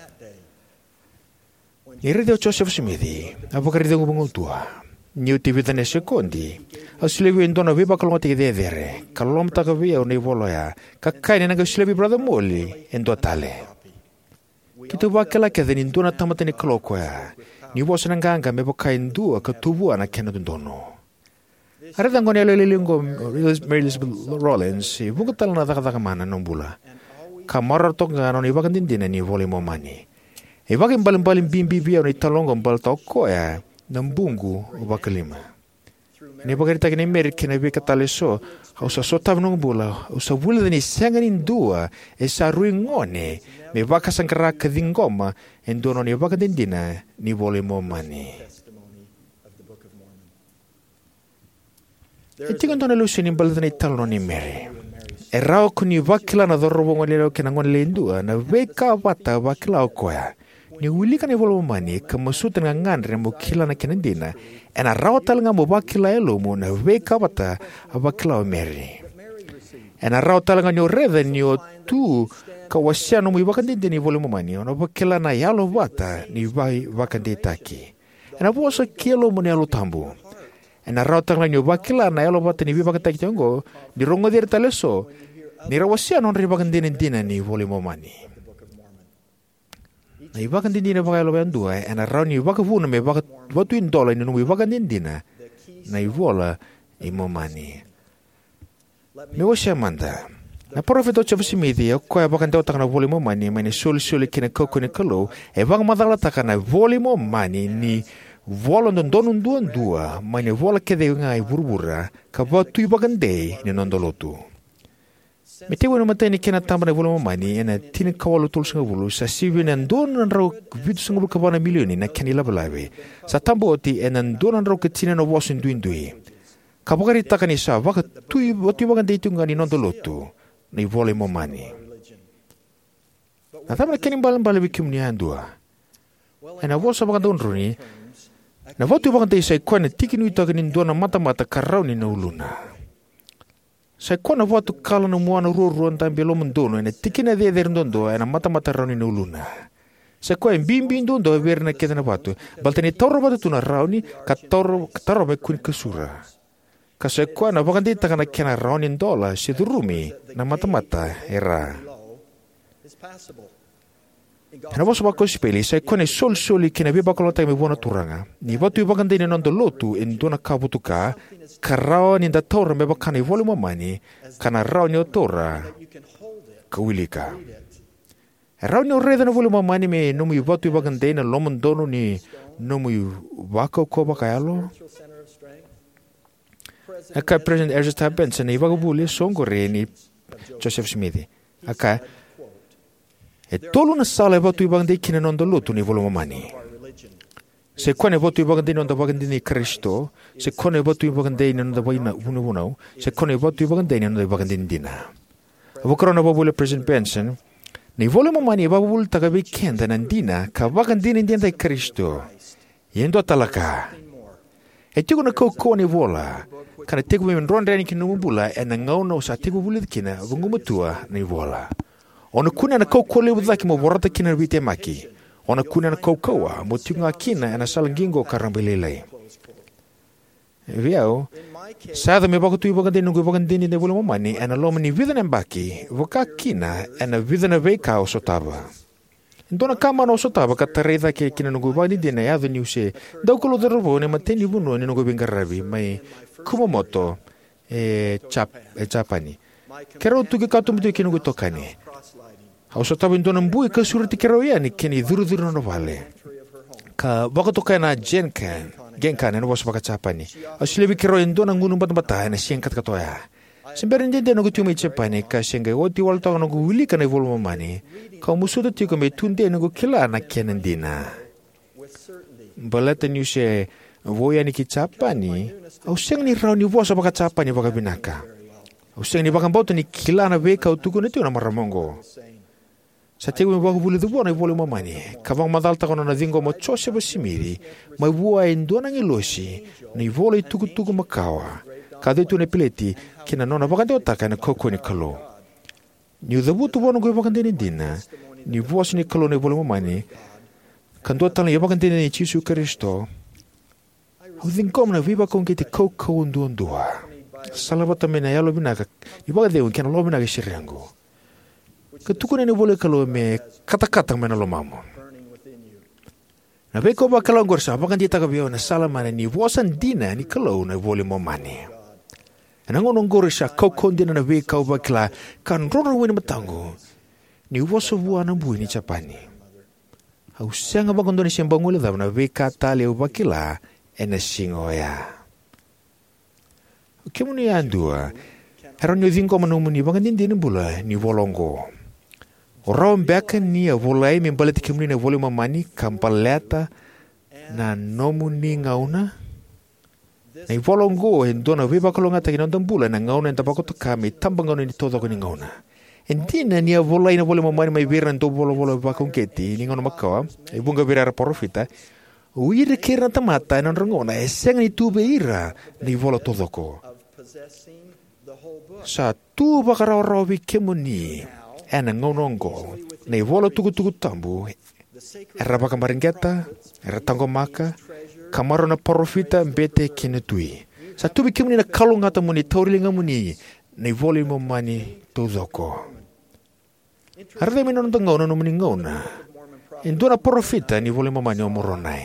Ire de Joseph Smithi, avocari de ngultua. New TV ne secondi. Aslevi indona viba kalomati de dere. Kalom taka via ne voloya. Kakai na gaslevi brother Molly endo tale. Kitu wakela ke den indona tamata ni klokoya. Ni wosana nganga me bokai ndua ka tubu ana kena dono. Arada ngone lelingo Mary Elizabeth Rollins, bukatal na taka mana nombula. Kamar tok ngano ni bakan dindina ni voli momani. E bakan balim bimbi bia ni talongo bal toko ya nambungu bakalima. Ni bakan ta ni Amerika na bika taleso, usa sotav nong bula, usa bula ni sanganin dua, e sa ruingone, me baka sangkara kadingoma, endono ni bakan dindina ni voli momani. Itingan tona lusin ni balda ni talono ni Mary. Erao kuni wakila na dhorobo ngolelo kena ngolendua na weka wata wakila okoya. Ni wulika ni volo mani kamasuta nga ngandre mo kila na kenendina. Ena rao tal nga mo wakila elo mo na weka wata wakila o Mary. Ena rao tal nga nyo reda nyo tu kawasiano mo iwakandindi ni volo mani. Ona wakila na yalo wata ni wakanditaki. Ena wosa kielo mo ni alo tambu. Ena rauta nga nyo wakila na yalo wata ni wibakataki tiongo di rongo dir taleso ni rawasia non ribakandina ni voli momani. Na ibakandina bakalo bandua ena rau ni wakavuna me watu indola ni nungu ibakandina na ivola imomani. Me wasia manda. Na profeto Joseph Smithi ko ibakandao takana voli momani mani suli kina koko ni kalo e bang madala takana voli momani ni vola ndon dua mane vola kede ngai burbura ka batu ibagande ni nondolotu metewe no matani kena tamba na vola mani ena tin kawalo tul singa bulu sa sivi na ndon ro vidu singa ka bana milioni na kanila balawe sa tamboti ena ndon ro ketina no wasin duindui ka bogari takani sa waka tu ibagande tunga ni nondolotu ni vola mani na tamba keni balan bikim ni andua ena vosa bagandon runi na watu ibang tayo sa ikuan na tiki nui taka nindua na mata-mata karau ni nauluna. Sa kona watu kala na muana ruan tambi lo mundono ena tikina de ndondo ena mata rauni na uluna. Sa koe bimbi ndondo verna keda na watu. Baltani toro watu tuna rauni ka toro me kun kasura. Ka sa koe na wakandita kana kena rauni ndola si durumi na mata era. Na waso wako speli sa koe ne sol kena viba kalota me wana turanga. Ni watu wakandina nondo lotu endona kabutuka ka rauni nda toro me wakana i vole mamani kana rauni o tora ka wilika. Rauni o reda na vole mamani me nomu i watu i wakandina lomondono ni nomu i wako ko wakayalo. Aka President Ezra Benson i wakabuli songore ni Joseph Smith. Aka e tolu na sala e watu i wakandina kina nondo lotu ni vole mamani. Se kone votu i wakandina onda wakandina i Kristo, se kone votu i wakandina onda waina unau, se kone votu i wakandina onda wakandina dina. Wakarona wabule President Benson, ni vole mamani wabule tagabi kenda nandina ka wakandina dina i Kristo. Yendo talaka. E tigo na kau ni vola, kana tigo me ronda ni kinu mbula e na ngauna usa tigo wule kina wangumutua ni vola. Ona kuna na kau le wudhaki mo warata kina wite maki. Ona kuna na kaukaua mo tunga kina na salangingo karambelele. Viao, sada me bakutu i wakandini nungu wakandini ne wule mamani ana loma ni vida na mbaki, waka kina ana vida na veka o sotaba. Ndona kama na o sotaba ka tareitha ke kina nungu wakandini na yadhu ni use, daukolo darovo ne mateni wuno ni nungu bingarabi, mai kumamoto Japani. Kero tuki katumutu ki nungu tokani. Au sa tabi ndona mbui ka surati kero ya ni keni dhuru na wale. Ka wakatoka na genkan na wasu baka Japani. Au silebi kero ya ndona ngunu mbata na siengkat katoya. Simberi ndende na kutumi Japani ka sienga wati walta na wili ka na ivolu mamani. Ka musuda tiko me tunde na kila na kianan dina. Balata ni use voya ni ki Japani. Au sieng ni rau ni wasu baka Japani baka binaka. Au sieng ni baka mbauta ni kila na weka utuku na tiyo na maramongo. Sa tegu me wakabuli dhuwa na ivole mamani, kavang madalta kono na dhingo mo chose basimiri, mai vua e ndua na ngilosi, na ivole i tuku makawa, kadhe tu ne pileti, kina nona wakande otaka na koko ni kalo. Ni udhabu tu wana kwe wakande ni dina, ni vua sini kalo na ivole mamani, kandua tala ya wakande ni Chisu Kristo, udhinkom na viva kongeti koko ndua. Salabata mena yalo binaka, ibagade unkena lo binaka shiriangu. Ketukuna ni boleh kalau me kata-kata mana lo mamu. Na beko ba kalau gorsa apa kan dia tak biar na salah mana ni wasan dina ni kalau na boleh mamani. Nangon gorsa kau kondina na beko ba kala kan rono wini matango. Ni waso bua na bui ni Japani. Au sianga ba kondoni siang bangule da na beka tali ba kala ena singoya. Kemuni andua. Heron yo zingo manumuni ba kan dina bula ni volongo. Orang bekan ni volai membalat kemuni na vole mamani kampaleta na nomu ni ngauna. Na volongo endona viva kolonga taki nondam bula na ngauna enta bako to kami tambang ngauna ni todo ko ni ngauna. Endina ni volai na vole mamani mai beran do volo bako keti ni ngauna makawa. Ibunga berara porofita. Uira kira tamata na rangona eseng ni tu beira ni volo todo ko. Sa tu bakara rawi kemuni. Ena ngonongo, nei vola tugu tambu, era baka maringeta, era tango maka, kamaro na porofita mbete kinetui. Sa tubi kimuni na kalungata muni taurilinga muni, nei voli mamani tuzoko. Arde minon tangona no muni ngona, induna porofita ni voli mamani omoronai.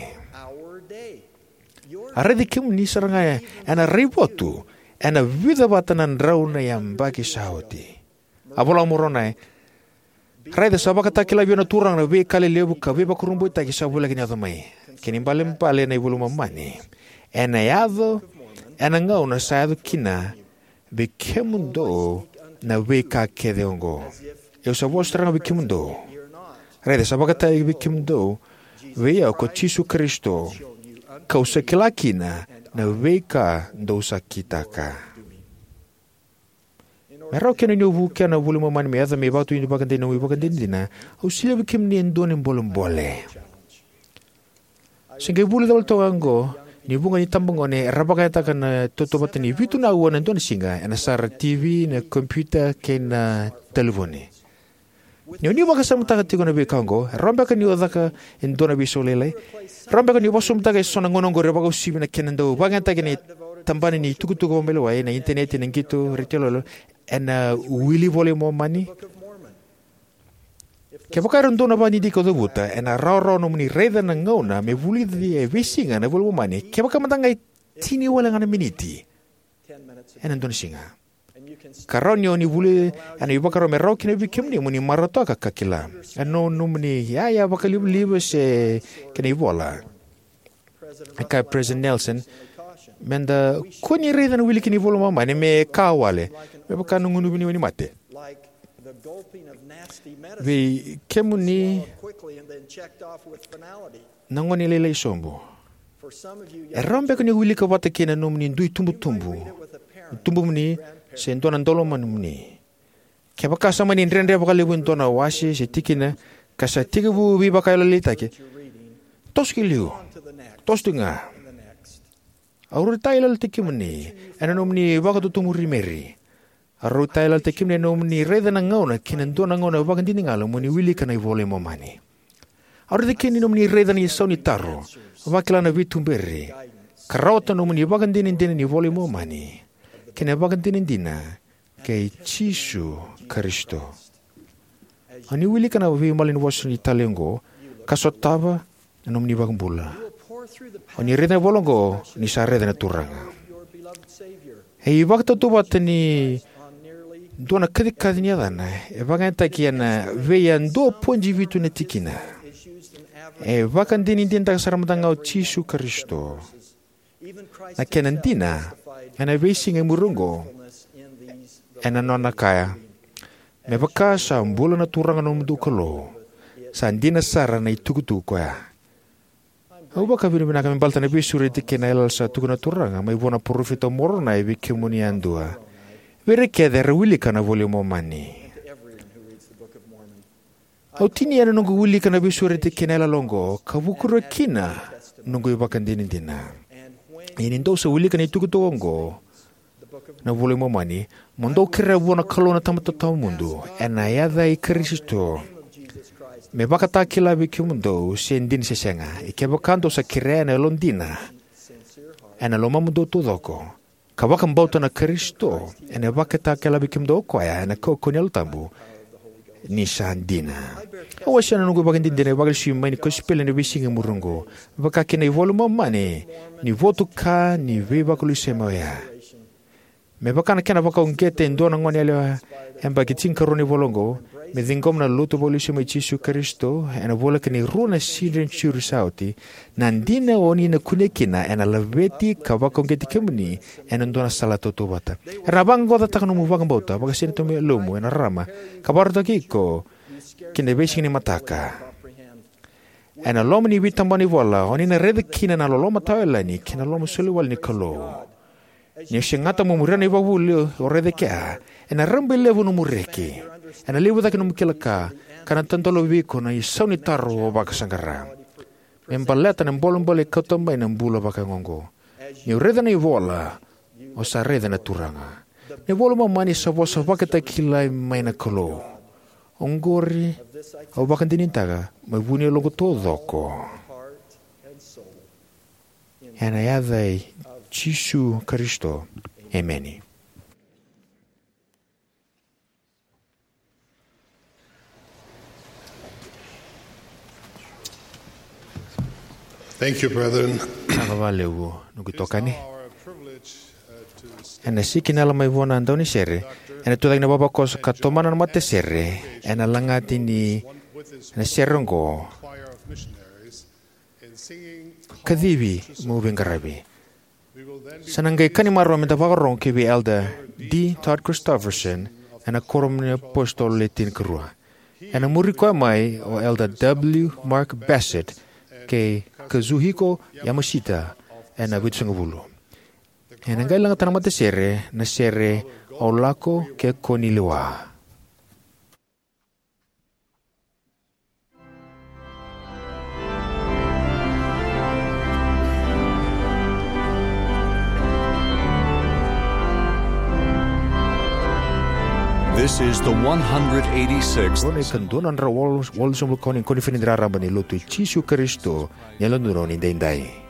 Arde kimuni sarangaya, ena ribotu, ena vida batanan rauna yang bagi sauti. Abola omoronai, Raida sabaka takila biona turang na we kali lebu ka we bakurumbo taki sabu lagi nyata mai. Kini balem pale na ibulu mamani. Ena yado, ena ngau na sayado kina be kemundo na we ka kedeongo. Eu sabo stranga be kemundo. Raida sabaka taki be kemundo we ya ko Chisu Kristo. Kau sekila kina na we ka dosa kitaka. Merau kena nyobu kena bulu mamani me me batu ini bagan dina we bagan dina au sila bikim ni endon boleh. Sehingga bulu dal toango ni bunga ni tambungo ne rabaka ta kan toto bat ni vitu na uan don singa na sar TV na computer ken na telefone ni baka sam ta ti kona be kango ramba kan ni odaka en dona bi solele ramba kan ni bosum ta ke sona ngono ngore baka usibi na ken ndo baka ta ni tambani ni tuku bombelo wa na internet ni gitu retelo en willy vole mo mani ke baka rondona ba ni di ko buta en raro no ni reda na ngona me vuli di e visinga na volmo mani ke baka mandangai tini wala ngana miniti en don singa karonyo ni vuli ana ibaka ro merro kine bikim ni muni marato ka kakila no muni ya baka libe se kene vola ka President Nelson menda kuni reda na wili kini volmo mani me kawale me baka ngunu bini ni mate vi kemuni nangoni lele sombo rombe ko ni wili ko wata kena no mni ndui tumbu mni se ndona ndolo manumni ke baka sama ni ndrende baka lebu ndona wasi se tikina kasa tigu bi baka lele take toskiliu tostunga auru tailal tikimni ana no mni baka tutumuri meri Aru tailal te kimne no mni reda na ngauna kinan dona ngauna wakan dini ngalo muni wili kana I vole mo mani. Aru te kini no mni reda ni sauni taro wakila na vitumberi. Karauta no mni wakan dini ni vole mo mani. Kena wakan dina ke Chisu Kristo. Ani wili kana vi malin wasu ni talengo kasotava no mni wakan bula. Ani reda volongo ni sa reda na turanga. Hei wakta tu watani dona kadi ni adana e vakan takiana veia ndo ponji vitu na tikina e vakan dini dinta saramdanga Chisu Kristo na kenandina ana veising murungo ana nona kaya me vaka sa mbula na turanga no mdu kolo sandina sara na itukutu koya au baka vini bina kami balta na bisuri tikina elsa tukuna turanga mai bona profito morona e vikemuni andua Vere keder wili kana vole mo mani. Au tini ana nungu wili kana bisure te kenela longo kavukuro kina nungu ibakan dina. Ini ndo sa wili kana ituku tongo na vole mo mani mondo kira bona kalona tamata tamundu ena yada I Kristo. Me baka takila bikimundo sendin sesenga ikebakando sa kirena londina. Ena loma mundo tudoko. Kawakan bauta na Kristo ene wakata kala bikim do kwaya ene ko konyal tambu ni sandina awasana nungu bagan dindene bagal shima ni ko spele ne bisinga murungo baka kene volume mane ni votu ka ni veba kulisema ya me baka na kana baka ungete ndona ngoni ale emba kitin karoni volongo me dingom na luto volisema Chisu Kristo ene vola kene runa sidren churu sauti nandina oni na kunekina ene laveti kabaka ungete kemuni ene ndona salato tobata rabango da takano muvang bota baka sinto me lumu ene rama kabardo kiko kene besing ni mataka ene lomo ni vitambani vola oni na red kina na loloma tawelani kina lomo suliwal ni kalo ni shingata mumurana ibawuli orede kia ene rambe levo no mureki ena libu taki numkilaka kana tantolo wiko na isauni taro baka sangara membaleta na mbolo katomba ina mbula baka ngongo ni ureda na ivola o sa reda na turanga ni volo mamani sa vosa baka takila maina kolo ongori au baka dinintaga mabuni logo todoko ena yadai Chisu Kristo ameni. Thank you, brethren. Valeu nukutokani. Ena sikina la mai vona andoni sere. Ena tudak na baba kos katomana na mate sere. Ena langati ni na serongo. Kadivi moving garabi. Sanangay kanimaro meta vagarong kibi elder D. Todd Christopherson ena koromni apostol letin kerua. Ena muriko mai o elder W. Mark Bassett ke Kazuhiko Yamashita ena vitsungavulu. Ena ngai langa tanamate sere na sere o lako ke konilewa. This is the 186th. Ona ikandunan ra walsum koni finindra rabani lotu Jesu Kristo nyalonduro ni dendai.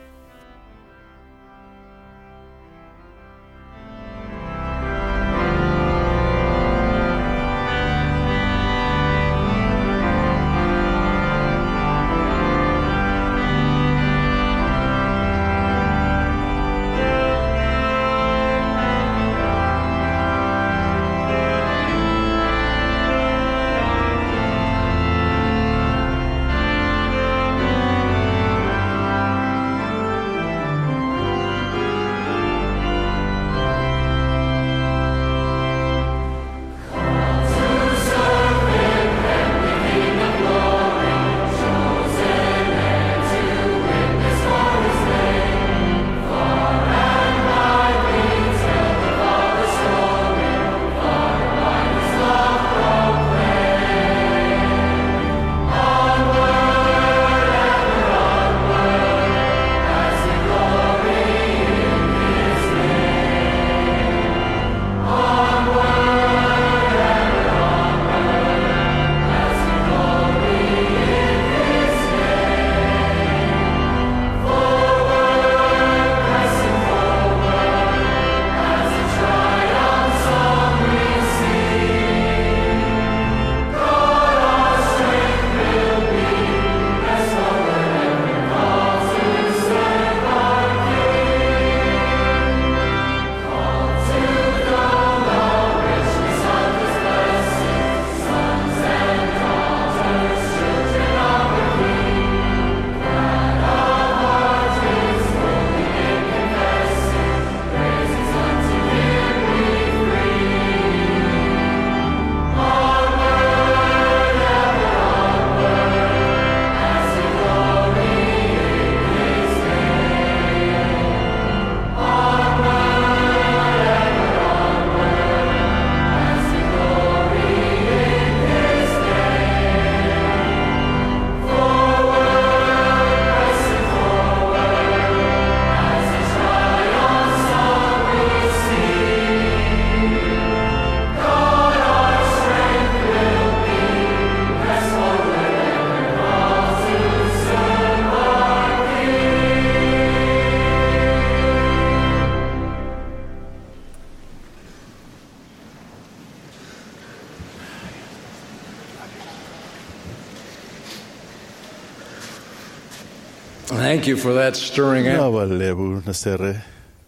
Thank you for that stirring out. Lebu nasere.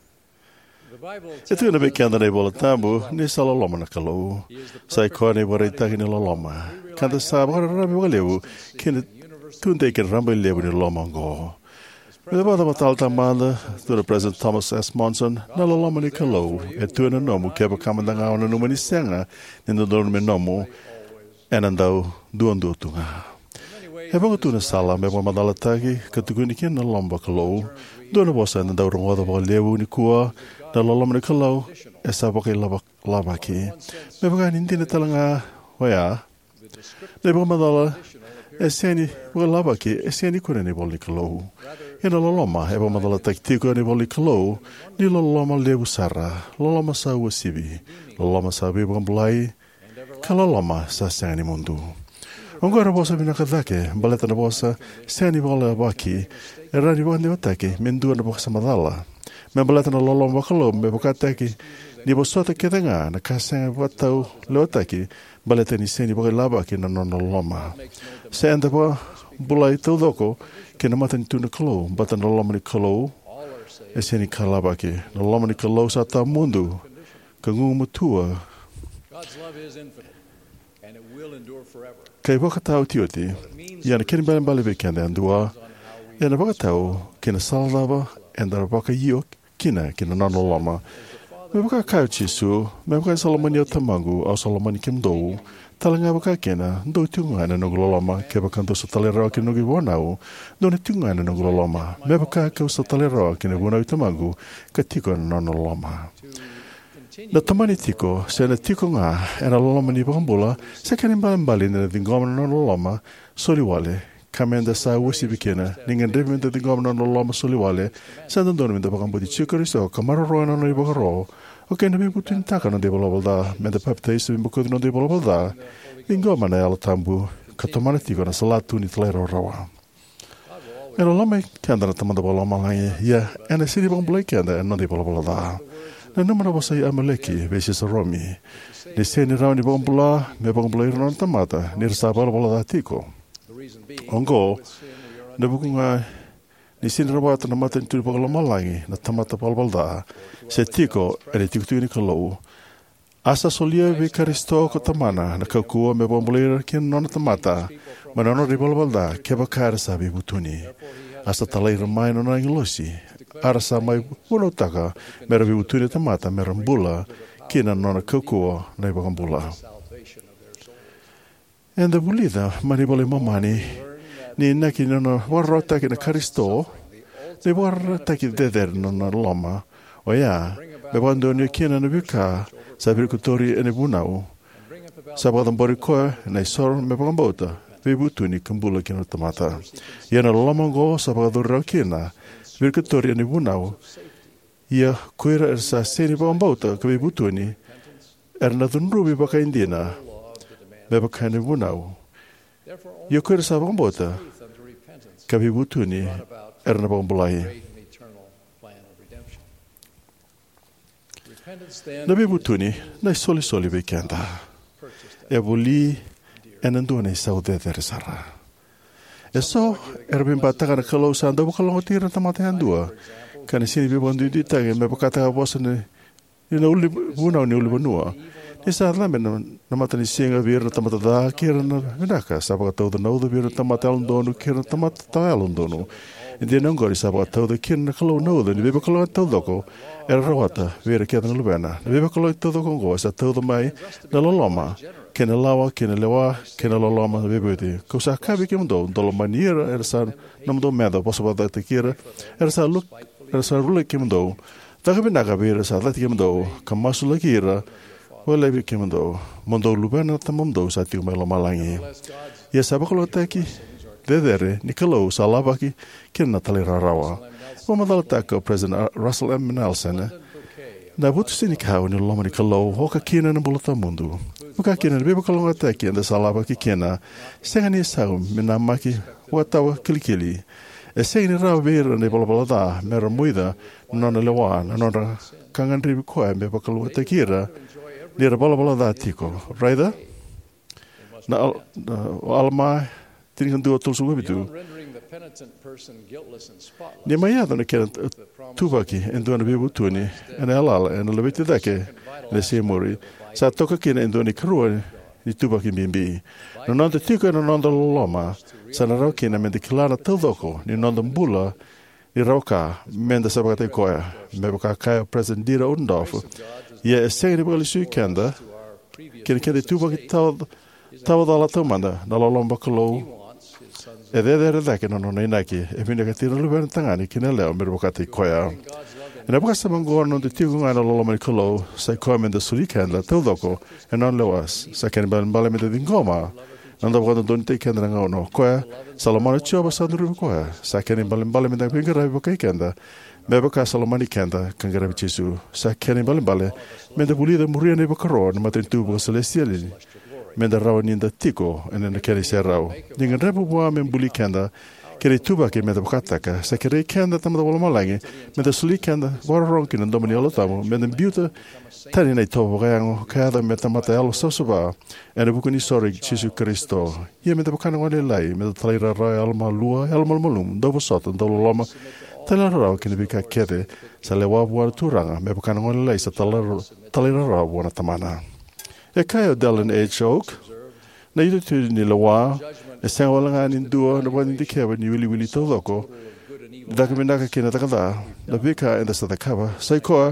Itu na bekenda na bola tambu ni sala loma na kalau. Sai kone bore tagi ni loma. Kanta sa bora rami lebu kin tunde ken rambe lebu ni loma go. The bother batal tamanda to the President Thomas S. Monson na loma ni kalau. E tu na nomu keba kamandanga ona numani senga ni no dorme nomu enandau duandu tunga. Hebang tu na sala me madala tagi katukuni kin na lomba kalau. Dona bosa na daw rongo da lebu ni kuwa na lolom ni kalau esa pakai labaki. Me baga hindi na talanga waya. Lebo madala eseni labaki eseni kuna ni bol ni kalau. Ina loloma heba madala taktiko ni bol ni kalau ni loloma lebu sara loloma sa wasibi loloma sa bibang bulai kalaloma sa sani mundu. Ongora bosa binakadake baleta na bosa sani bola baki erani bondi wataki mendu na bosa madala me baleta na lolom bakalo me bokataki ni bosota kedenga na kasanga watau lotaki baleta ni sani bola labaki na loma senda bo bulai todoko ke na matan tu na kalo batan lolom ni kalo eseni kalabaki na lolom ni kalo sa ta mundu kangu mutua. God's love is infinite and it will endure forever. Kay boka tau tioti, yana ken balen bale bekende andua, yana boka tau kena salava enda boka yok kina nano lama. Me boka kau chisu, me boka salomani o tamangu au salomani kimdou, talanga boka kena do tunga na nogoloma ke boka ndo satalero ke nogi wanau, do ne tunga na nogoloma, me boka kau satalero ke ne wanau tamangu katiko nano lama. Na tamani tiko, se na tiko nga, e na loloma ni pambula, se kanin balambali na dingoma na loloma, soliwale, kamenda sa wasi bikena, ningan revimenta dingoma na loloma soliwale, sa nandono minta pakambo di chikariso, kamaroroa na no ibakaro, Okay, na bibutin taka no de balabalda, me de baptise bimbukod no de balabalda, ingoma na ala tambu, katomana tiko na salatu ni tlero rawa. E lo lama kanda na tamanda balama langi, ia, ena siri bang blai kanda no de balabalda. Na numara wasai amaleki, vesis romi. Ni seni rau ni bang bula, me bang blai rana tamata, ni rasa balabalda tiko. Ongo, na bukunga, ni sini rawa na mata ni turi pakalama langi, na tamata balabalda, se tiko, ene tiko tui ni kalau. Asa solia vi karisto ko tamana, na kakua me bang blai kin nona tamata, manano di balabalda, keba kara sabi butuni. Asa talai ramai nona ingilosi, arasa mai puno taka, mera vi butuni tamata, mera mbula, kina nona kakua, na ibakambula. En de bulida, mani bole mamani, ni naki nona warra taki na karisto, ni warra taki deder nona lama, o ya, me wando ni kina na vika, sabir kutori ene bunau, sabadan bori koe, na isor me pakambota, vi butuni kambula kina tamata. Iana lama go, sabadan rau kina, vir kutori ene bunau, ia kuira ersa seni pakambota, ka vi butuni, erna tunrubi baka indina, me bakane bunau. Ia kuira sa pakambota, ka vi butuni, erna pakambulahi. Na bibutuni, na soli bekenda. E boli enandone saude teresara. E so, erbin bataka na kalau sanda bukalong tira tamate handua. Kani sini bibandu di tage me bakata bosa ne ina uli buna ni uli banua. Ni sa lame na mata ni singa vir tamata da kira na vinaka sabaka todo na uda vir tamata alundonu kira tamata ta alundonu. Indi nangori sabaka todo kira na kalau na uda ni bibakalo todo era rawata vera kia na lubena. Na beba kaloi todo kongo sa todo mai na loloma. Kena lawa, kena lewa, kena loloma na beba iti. Ko sa kabi ke mundo, dolo maniera era sa namdo meda posa bada te kira. Era sa rule ke mundo. Taka binaka bera sa lati ke mundo. Kamasu la kira. Wala bi ke mundo. Mundo lubena ta mundo sa tiu mai loma langi. Ia sa bakalo teki. Dedere, ni kalau sa labaki kena tali rarawa. Wamadala tako President Russell M. Nelson, na butu sini kau ni loma ni kalau hoka kina na bulata mundu. Buka kina ni beba kalonga taki anda salaba ki kina, senga ni sau minamaki watawa kilikili. E senga ni rau vera ni balabalada, mera muida, nona lewa, nona kangandri bikoa beba kalonga takira, nira balabalada tiko. Raida? Na alma, tinikan dua tulsu wabitu. Ni mai ada na kera tubaki endona bibutuni ana alala ana lebiti dake le semori sa toka kina endoni krua ni tubaki bimbi no nanda tika no nanda loma sa na rau kina mende kilana tildoko ni nanda mbula ni rauka mende sabakate koya me baka kaya President Dira Udendorf ia esegni bali sui kenda kina kenda tubaki tawada tamanda na lomba kalo e de dake no inaki e vinga tira luben tangani kina leo me bokati koya ina baka mango no de tigu ngana loloma kolo sai komen de sulikanda tildoko e non lewas sa ken bale me de dingoma nanda baka don te kenda ngono koya salomon choba sadru koya sa ken bale me de vinga baka kenda me baka salomani kenda kangara bichisu sa ken bale me de bulida muria ne baka ro na matentu baka celestiali menda rawa ninda tiko ene keri se rau. Ningan repu bua men buli kenda keri tuba ke menda bukataka sa keri kenda tamada wala malangi menda suli kenda wara ronki na domani alo tamu menda biuta tani na itobo kayango kaya meta mata alo sasuba ene bukuni sori Jesu Kristo ia menda bukana wale lai menda talaira rai alma lua alma malum dobo sota dolo loma talaira rau kini bika kede sa lewa buara turanga me bukana wale lai sa talaira rau buana tamana. E kai o Dallin H. Oak, na ito tu ni lawa, e senga wala nga nindua na wani dikewa ni wili toloko, daka minaka kina takada, na bika enda sa takaba, sai koa,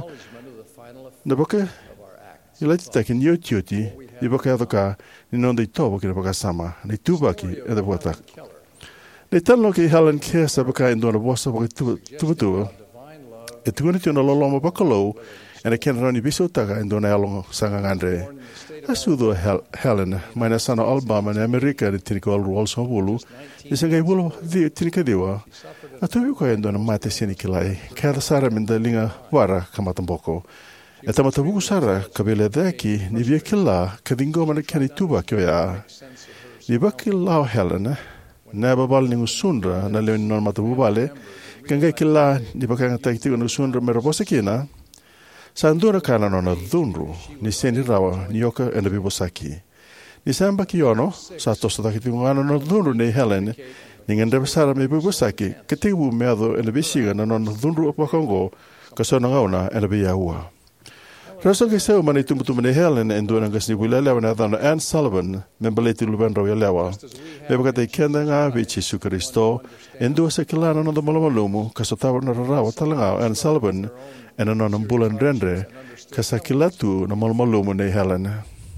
na baka, ilati taki ni o tioti, i baka yadoka, ni nonda i tobo kina baka sama, na i tubaki enda buatak. Na i talo ki Helen Kesa baka indona bosa baka tubatua, e tukuna tiona loloma baka lou, ena kena rani biso taka indona alongo sanga ngandre. Asudo Helen, maina sana Alabama na Amerika ni tiniko alruol sa wulu, isangai wulu tinika diwa, atu yuko endo na mate sinikilai, kaya sara minda linga wara kamatamboko. E tamata buku sara kabele daki ni via kila kadingo mana kani tuba kyo ya. Ni baki lao Helen na babal ni usundra na leo ni non mata bubale kanga kila ni baka ngatai tigo ni usundra merobosa kina. Sandura kana nona dhunru ni seni rawa ni yoka ena bibosaki. Ni samba kiono sa tosta taki tigo ana nona dhunru ni Helen ni ngande besara me bibosaki ketibu meado ena bisiga na nona dhunru opakongo kasona ngauna ena biyaua. Rasa ke seu mani tumutumu ni Helen endo na gasni bulele wana dhana Anne Sullivan membaleti lubenra ya lewa. Beba kata ikenda nga vichi Jesu Kristo endo sa kilana na malamalumu kasotawa na rarawa talanga Anne Sullivan ena na nambulan rendre kasakilatu na malamalumu ni Helen.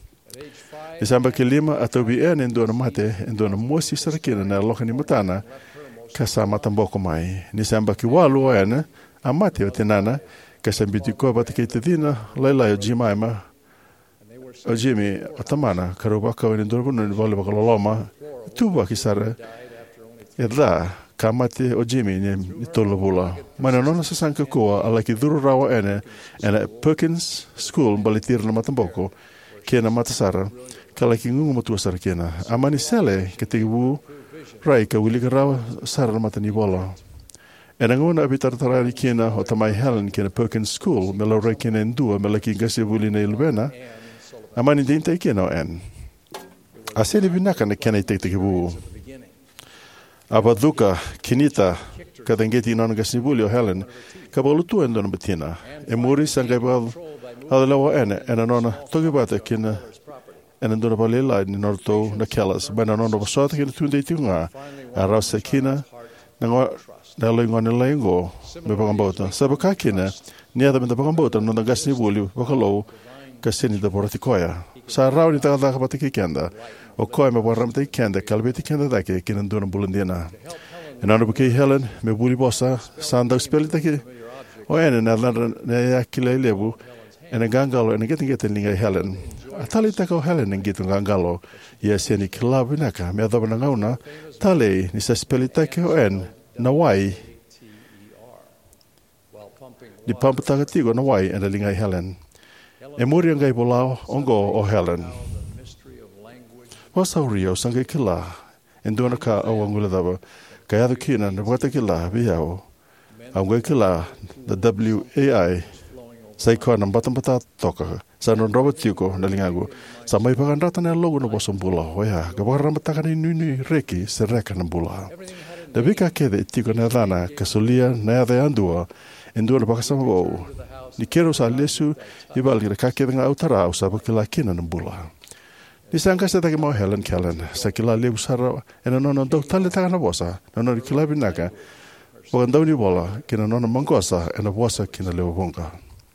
Isamba kilima atau bien endo na mate endo na mosi sarakina na lokani mutana kasama tamboko mai. Nisamba kiwalu ena amate o tenana kasambiti ko bata kete dina laila o jimaima o jimi o tamana karubaka o nindurbuno ni vale bakaloloma tuba kisara edla kamate o jimi ni tolobula mana nona sasanka koa ala ki duru rawa ene Perkins School balitir na matamboko kena matasara kala ki ngungu matua sara kena amani sele ketibu rai ka wili rawa sara matani bola. En angona abitartarari kina o tamai Helen kina Perkins School me lau rei kina endua me laki ngasi wuli na ilubena amani dinta kina o en. Aseni binaka na kena itekte kibu. Abaduka kinita kadangeti inona ngasi wuli o Helen kabolutu endona batina. E muri sangai bal hadalawa ene anona togibata kina endona balila ni norto na kelas bana nona basota kina tunde itunga arausa kina na ngone lengo me pagambota sabaka kina nia da pagambota no gasni buli bakalo kasini da portikoya sa rauni ta da kapati kenda o koe me waram te kenda kalbeti kenda da ke kina ndona bulandiana enano buke Helen me buli bossa sanda spelita ke o ene na na akile lebu ene gangalo ene geten linga Helen atali ta ko Helen ngitu gangalo ia seni club naka me da bana ngauna tale ni sa spelita ke o en na wai di pampatanga tigo na wai ena lingai Helen e muri ngai bolao ongo o Helen wasaurio sangai kila endona ka o angula daba ka adu kina na bata kila biao ngai kila the WAI sai ko na batambata toka sa non robot tiko na lingago sa mai pagandata na logo no bosombula hoya ga baramata ni nuni reki sereka na bula. Da vika kede tiko na dana kasulia na de andua endua baka sambo ni kero sa lesu ibal gira ka kede nga utara usa bakila kina na bula ni sanga sa take mo Helen sa kila le usara ena no do tale ta na bosa no kila binaka bogandau ni bola kina no mangosa ena bosa kina le bonga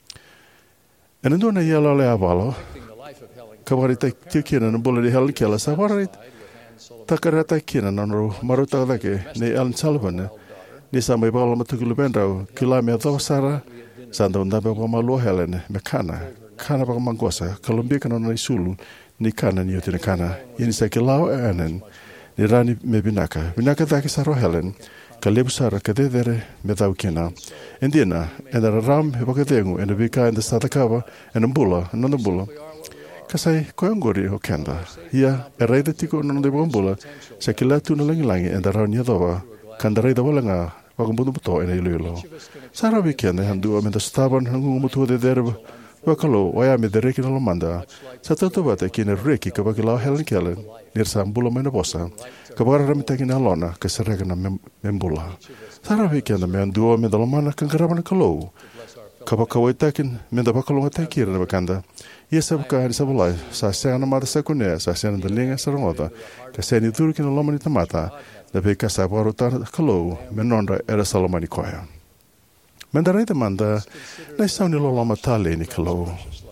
ena no na yala le avalo kabarita kina na bola de Helen Keller sa barit takarata kina nanu maruta dake ni Anne Sullivan ni samai bala matukulu bendau kila me sara sanda ndabe ko malu Helen me kana ba mangosa Columbia kana ni sulu ni kana ni yotina kana ini sa kilao anen ni rani me binaka dake saro Helen kalebu sara kadedere me dau kina endina endara ram he bakadengu enda bika enda satakava enda bula nanda bula kasai koangori o kenda ia eraida tiko no de bombula sa kila tu no langi enda raunia doba kandarai da walanga bagumbu buto ena ilulo sara weekend handu amenda staban hangu mutu de derba wakalo waya me dereki no manda sa toto bata kina reki ka bagila Helen Keller nir sambula mena bosa ka bagara ramita kina lona ka serega na membula sara weekend me handu amenda lomana kangarabana kalo ka bakawaitakin menda bakalo ngatakira na bakanda ia sabuka hari sabulai sa sena mata sakune sa sena dalinga sarangota ka seni turki no lomani tamata da peka sa baruta kalo menonda era salomani koya mendarai manda na sauni loloma tale ni kalo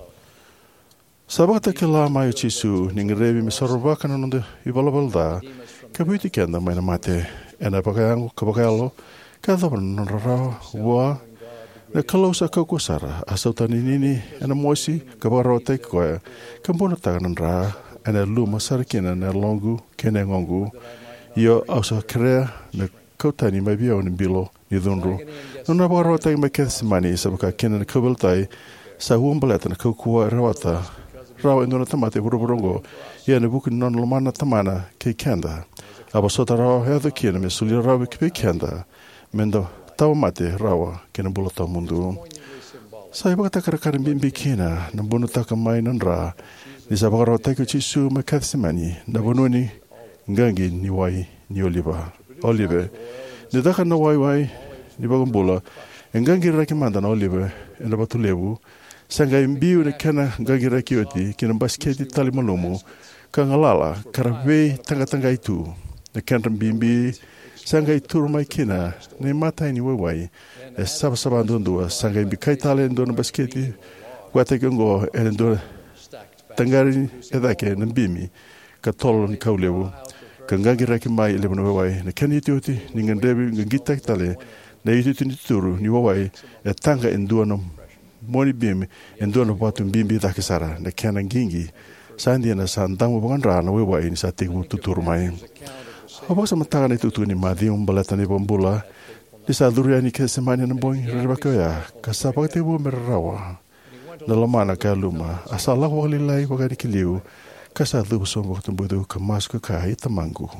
sabata kala mai chisu ningrevi me sorobaka no de ibalabalda ka buiti kenda mai na mate ena pakayango ka pakalo ka daban no ra wa na kalosa kako sara asautani nini ena moisi kabarota koya kambona taganan ra ena luma sarkina na longu kene ngongu io ausa krea na kautani mai bio ni bilo ni dunru nona barota mai kesimani sabaka kene kabeltai Sa huambaleta na kaukua rawata. Rau endona tamate buruburongo. Ia ne buku non lomana tamana ke kenda. Aba sota rawa heather kia me suli rawa ke kenda. Mendo tawa mate rawa ke na bulata mundu. Sa iba kata karakarin bimbi kina na bunu taka mai nanra. Ni sa baka rawa taiko chisu ma kathsimani na bununi ngangi ni wai ni oliva. Olive. Ni taka na wai ni bagambula. Ngangi raki manda na olive ena batu lewu. Sanga imbiu na kena ngangi raki oti kina basketi tali malumu. Ka ngalala karabe tanga itu. Na kena bimbi sanga ituru mai kina ni matai ni wai. E saba ndundua sanga imbi kaitale ndona basketi. Wata kengo ena ndona tangari edake na bimi. Ka tolo ni kaulewu. Ka ngangi raki mai lebu na wai. Na kena iti oti ni ngandebi ngangita kitale. Na iti ni turu ni wai. E tanga endua no moni bimi endua no watu bimbi dakisara. Na kena ngingi. Sandi na sandamu bangan na wai ni sa tigu tuturu mai. Apa sama tangan itu tu ni madi balata ni bombula. Di sa duriani ke semani na boy rebakaya. Kasapa te bu merrawa. Na lamana ka luma. Asala wali lai wagani kiliu. Kasa du sombo tumbudu kamasku ka itamangu.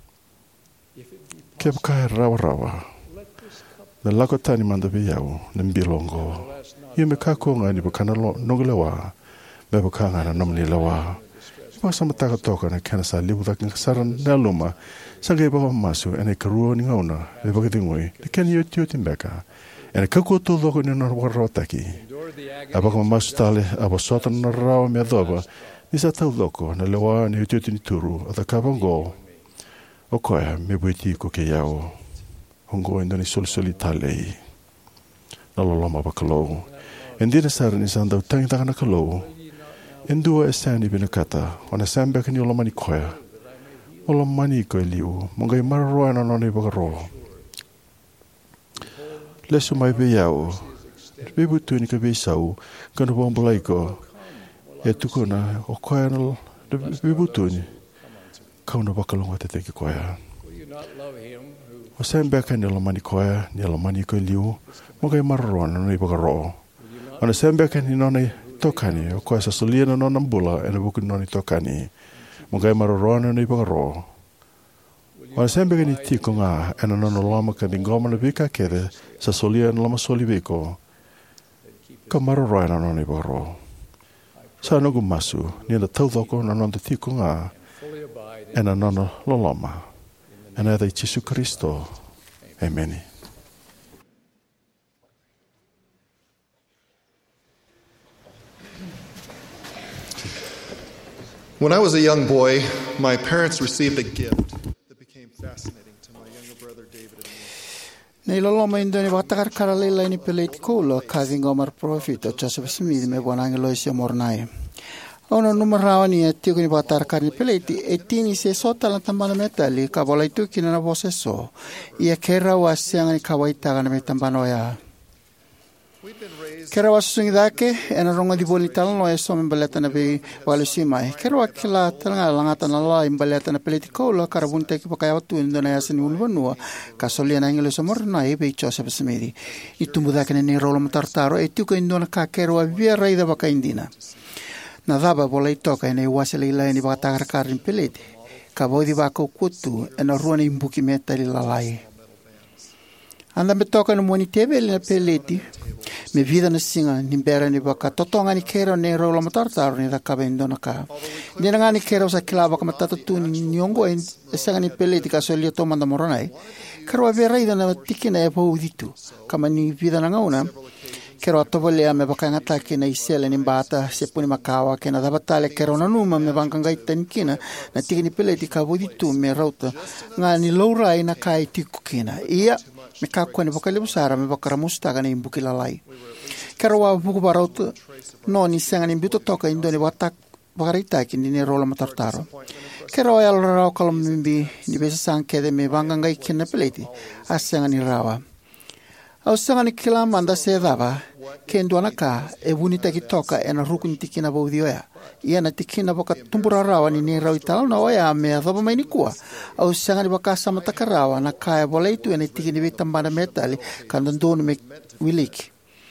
Kep ka rawa. Na lakotani manda biyau na mbilongo. Yume ka konga ni bukana noglewa. Bebo kanga na nomni lawa. Iba sama taka toka na kena sa libu tak saran na luma. Sanga iba masu ene karua ni ngauna. Bebo kitingui. Ni kena yoti mbeka. Ene kakuto loko ni narwara taki. Aba kama masu tale. Aba sotan na rawa me adoba. Nisa tau loko na lewa ni yoti ni turu. Ata kabango. Okoya me buiti ko ke yao. Hongo endo ni soli talei. Na loloma bakalo. Endina sara ni sandau tangitaka na kalau. Endua esani binakata. Wana sambeka ni olomani koya. Olomani koe liu. Mongai mararoa na noni bakaro. Lesu mai beyao. Bebutu ni ka beysau. Kanu bombolaiko. E tukuna o koya na bebutu ni. Kauna bakalonga te teki koya. O sambeka ni olomani koya. Ni olomani koe liu. Mongai mararoa na noni bakaro. Wana sambeka ni noni tokani. O koe sa solia na nona mbula. E na buku noni tokani. Mongai mararoa na noni bakaro. Wana sambeka ni tiko ngā. E na nona lama ka dingoma na bika kere. Sa solia na lama soli biko. Ka mararoa na noni bakaro. Sa nogu masu. Ni na taudoko na nona tiko ngā. E na nona loloma. E na edai Jesu Kristo. Amen. When I was a young boy, my parents received a gift that became fascinating to my younger brother David and me. Nei loloma indoni watakar karalela ini peleti kula kazi ngomar profit Joseph Smith me bonangi loisi mornai. Ono numerawa ni tio ni watar karni peleti etini se sota la tambana metali ka bola itu kina na boseso. Ia kera wasiang ni kawaita kana metambano ya. Kera wasungi dake ena ronga di boli talan lo eso membaleta na be walusima. Kera wakila talanga langata na la imbaleta na politiko la karabunte ki pakaya watu indona ya sini ulwanua kasolia na ingelo somorna e be Joseph Smith. Itumbu dake ni rolo matartaro etuko indona ka kera wa via raida baka indina. Na daba bola itoka ena iwasele ila ni baka takarakarin pelete. Kabodi baka ukutu ena ruana imbuki metali lalai. Anda me toka no moni tebe na peleti. Me vida na singa ni bera ni baka totonga ni kero ne rola matartar ni da kabendo na ka. Ni nga ni kero sa klaba ka matatu ni nyongo en esanga ni peleti ka so lio tomanda moronai. Karo avera ida na tikina e po uditu. Kama ni vida na ngauna. Kero atovole me baka ngata ki na isela ni bata se puni makawa ke na dabatale kero na numa me banganga itankina na tikini peleti ka uditu me rauta nga ni loura ina kai tikukina. Ia me kakua ni baka lebusara me baka ramustaga ni imbuki lalai. Kero wa buku barautu no ni senga ni imbuto toka indo ni watak bakaritaki ni ni rola matartaro. Kero wa yalo rao kalam mimbi ni besa sankede me banganga ikina peleti asenga ni rawa. Au senga ni kila manda se dava kendo naka e bunita ki toka e na ruku ni tikina baudioya. Ia na tikina baka tumbura rawa ni rau itala na oya me adhoba mai ni kua. Au senga ni baka samataka rawa na kaya bola itu e na tikini vitambana metali kandandonu me wiliki.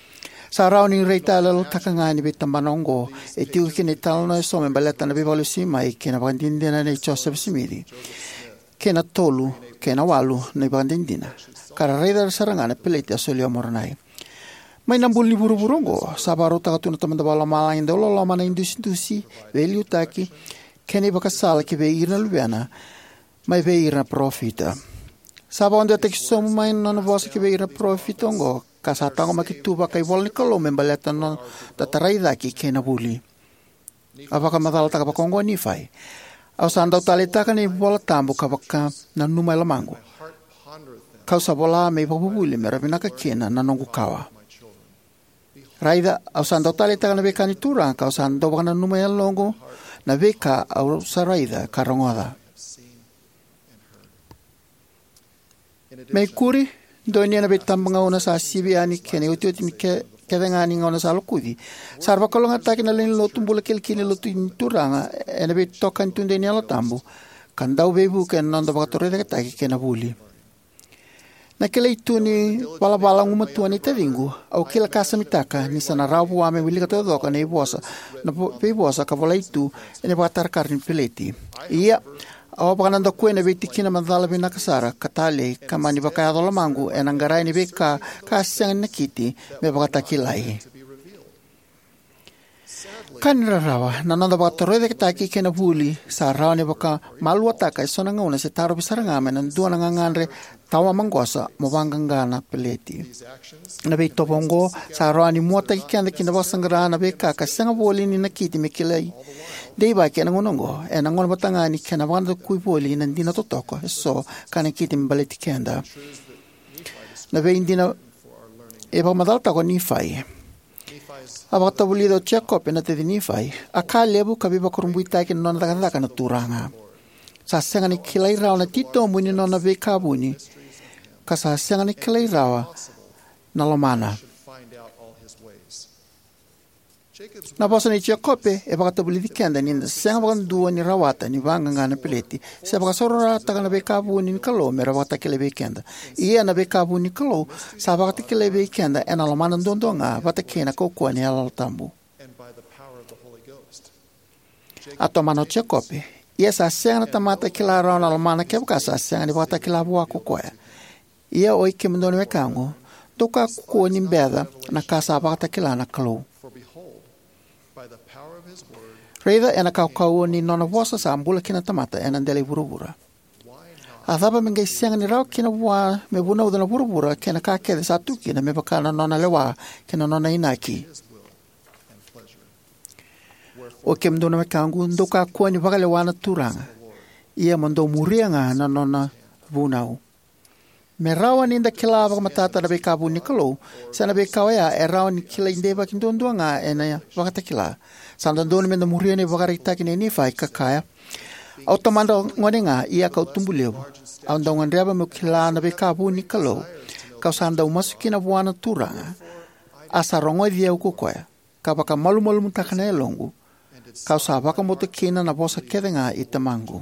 Sa rau ni rei tala lo takangani be tambanongo e tiu kini talo no so me baleta na be volu simai kena bandindina nei Joseph Smith. Kena tolu, kena walu nei bandindina. Kara rei dar sarangana pelete asolio moranai. Mai nambul ni buru-burungo, sabaro takatuna tamanda bala malain dolo lo mana indusi veliu taki keni bakasala ki be irna lubiana mai be irna profita. Sabon de tek som mai non vosa ki be irna profita ngo kasatango makitu bakai bol ni kalo membaleta non tatarai daki kena buli. Apaka madala taka pakongo ni fai. Au sandau taleta ka ni bola tambu kabaka na numai lamangu. Kau sabola me babubuli merabinaka kena na nongu kawa. Raida au sandau taleta ka na beka ni turang kau sandau baka na numai longo na beka au saraida karongoda. Mei kuri doni na betam ngauna sa sibiani kene uti mi kedengani ngauna sa lokudi. Sarva kalonga taki na len lotu bula kelkini lotu turanga ena be tokan tunde ni ala tambu. Kandau bebu ken nanda baka torre taki kena buli. Naquele ituni bala umatuani tevingu au kila kasa mitaka ni sana rabu ame wili kato doka na ibosa na ibosa kavala itu ene baka tarkarni peleti. Ia awa baka nanda kue na betikina mandala bina kasara katale kamani baka yadola mangu enanggarai ni beka kasyang nakiti me baka takilai. Kanira rawa nananda baka torre taki kena buli sa rawa ni baka malua taka isona ngauna se taro bisarangame nan dua nanganganre tawa manggosa mabanggana peleti. Nabe tobongo sa roani muata kikanda kina basangara nabe kaka sanga boli ni nakiti mekilai. Dei ba kena ngonongo e nangon batangani kena banda kui boli nandina totoko so kana kiti mbaleti kenda. Nabe indina e ba madalta ko ni fai. Abata bulido Jacob na te ni fai. Akalebu kabiba kurumbuita kina nona takanda kana turanga. Sa senga ni kilai rao na tito muni nona be kabuni. Kasa senga ni kilai rawa na lomana. Na bosa ni Jacobe e baka tabuli di kenda ni senga baka dua ni rawata ni banga ngana peleti. Se baka sorora taka na be kabuni ni kalo me rawata kile be kenda. Ia na be kabuni kalo sa baka kile be kenda e na lomana ndondonga bata kena kokua ni ala tambu. Ato mano Jacobe ia sa senga na tamata kila rao na lomana kebuka sa senga ni bata kila bua kukoe. Ia oi ke mndoni wekango, toka kuko ni mbeda na kasa bata kila na kalo. Reida ena kau ni nona vosa sa ambula kina tamata ena ndele burubura. Athaba mengai senga ni rao kina bua me buna udana burubura kena kakede sa tuki na me bakana nona lewa kina nona inaki. O ke mndona wekango, ndoka kuwa ni baka lewa na turanga. Ia mando murianga na nona vunau. Me rawa ni inda kila baka matata na be kabu ni kalo, sana be kawaya e rawa ni kila indeba kindondua nga e na baka takila. Sandandoni menda muria ni baka rikitaki ni nifai kakaya. Au tamanda ngone nga ia kau tumbulewa. Au ndongan reba me kila na be kabu ni kalo, kau sanda umasuki na buwana turanga. Asa rongo dia ukokoya, ka baka malu mutakana e longu. Kau sa baka moto kina na bosa kedenga i tamangu.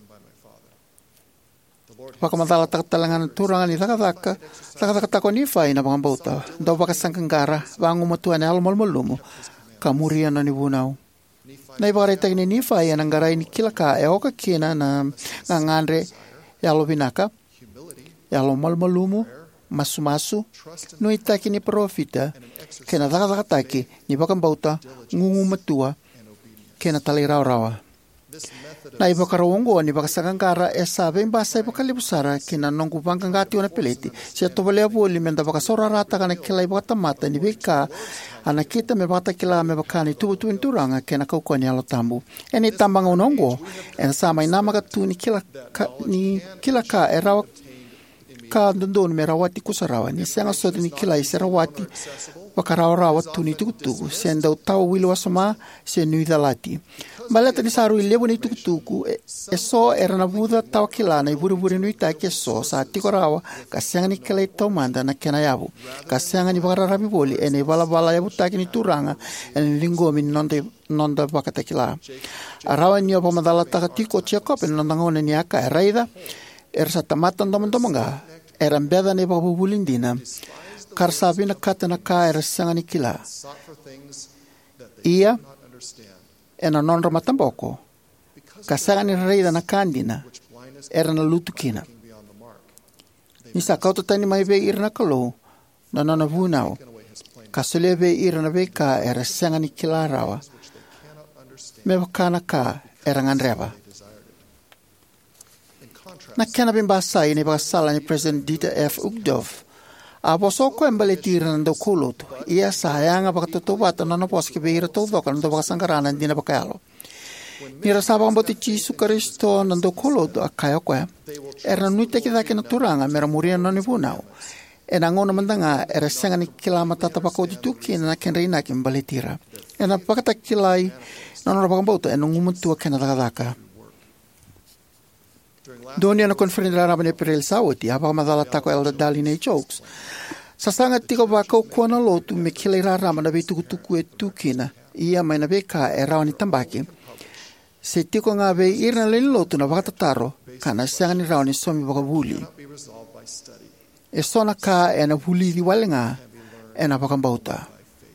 Baka matala takatalangan turanga ni takataka tako ni fai na baka bauta. Daw baka sangkanggara, bangu matuan e almal-malumo, kamurian na ni bunau. Na ibaka rita ni fai anang garay ni kilaka e oka kina na ngangandre yalo binaka, yalo mal-malumo, masu-masu, no itaki ni profita, kena takataki ni baka bauta, ngungu matua, kena tali raw-rawa. Na iba karawongo ni baka sakangkara e sabe basa iba kalibusara kina nongku bangkang gati na peleti siya tobale po limenda baka sorarata kana kila iba tamata ni bika ana kita me bata kila me baka ni tubutuin turanga kena kaukuan ni alotambu eni tambang unongo en sama inama katu ni kila ka e rawa ka ndondon me rawati kusarawa ni siya ngasot ni kila isi rawati baka rawa tuni tukutuku siya ndaw tao wilo wasama siya nuidalati Baleta ni saru ilebo ni tukutuku eso era na buda tawa kilana iburi-buri no itaki eso sa tiko rawa kasyanga ni kala ito manda na kenayabu kasyanga ni bakara rabi boli ene bala-bala yabu taki ni turanga ene lingomi nonda bakata kila arawa niyo pamadala taka tiko Jacob nonda ngone ni aka eraida era sa tamatan tomang-tomanga era mbeda ni bakabubulindina Karsabi na kata na ka era sangani kila. sought for things that they Ia did not understand, e na non ramatamboko. Kasangani reida na kandina which blindness era na lutukina. looking beyond the mark, Nisa kauta tani mai be ira na kalou na nona vunau. taken away his plain Kasole be ira na be ka era sangani kila rawa. which they cannot understand Me wakana ka era nganreba. they desired it. In contrast, Na kena bimbasa ini bakasala ni President Dieter F. Uchtdorf. Abosoko embaletir na do kulot. Ia sayanga bakatutubata na napos ki behira tudok na do bakasangkarana hindi na bakalo. Nira sabang boti Jesu Kristo na do kulot akayo kwe. Era nuite kita kina turanga mera muria na nivunao. E nangono mandanga era senga ni kilama tatapako dituki na kenreina kimbaletira. E na pakatakilai na norabakambauta e nungumuntua kena dakadaka. Doon na konferensya raman ni Perel Sawati, habang madalata ko Elder Daline Jokes. Sa sangat tiko ba ko kuha na lotu, may kilay raman na tukutuku et tukina, iya may nabeka e rawan ni tambaki. Se tiko nga be irna lin lotu na bakatataro, kana siyang ni rawan ni somi bakabuli. be resolved by study. E sona ka e nabuli di wala nga, e napakambauta.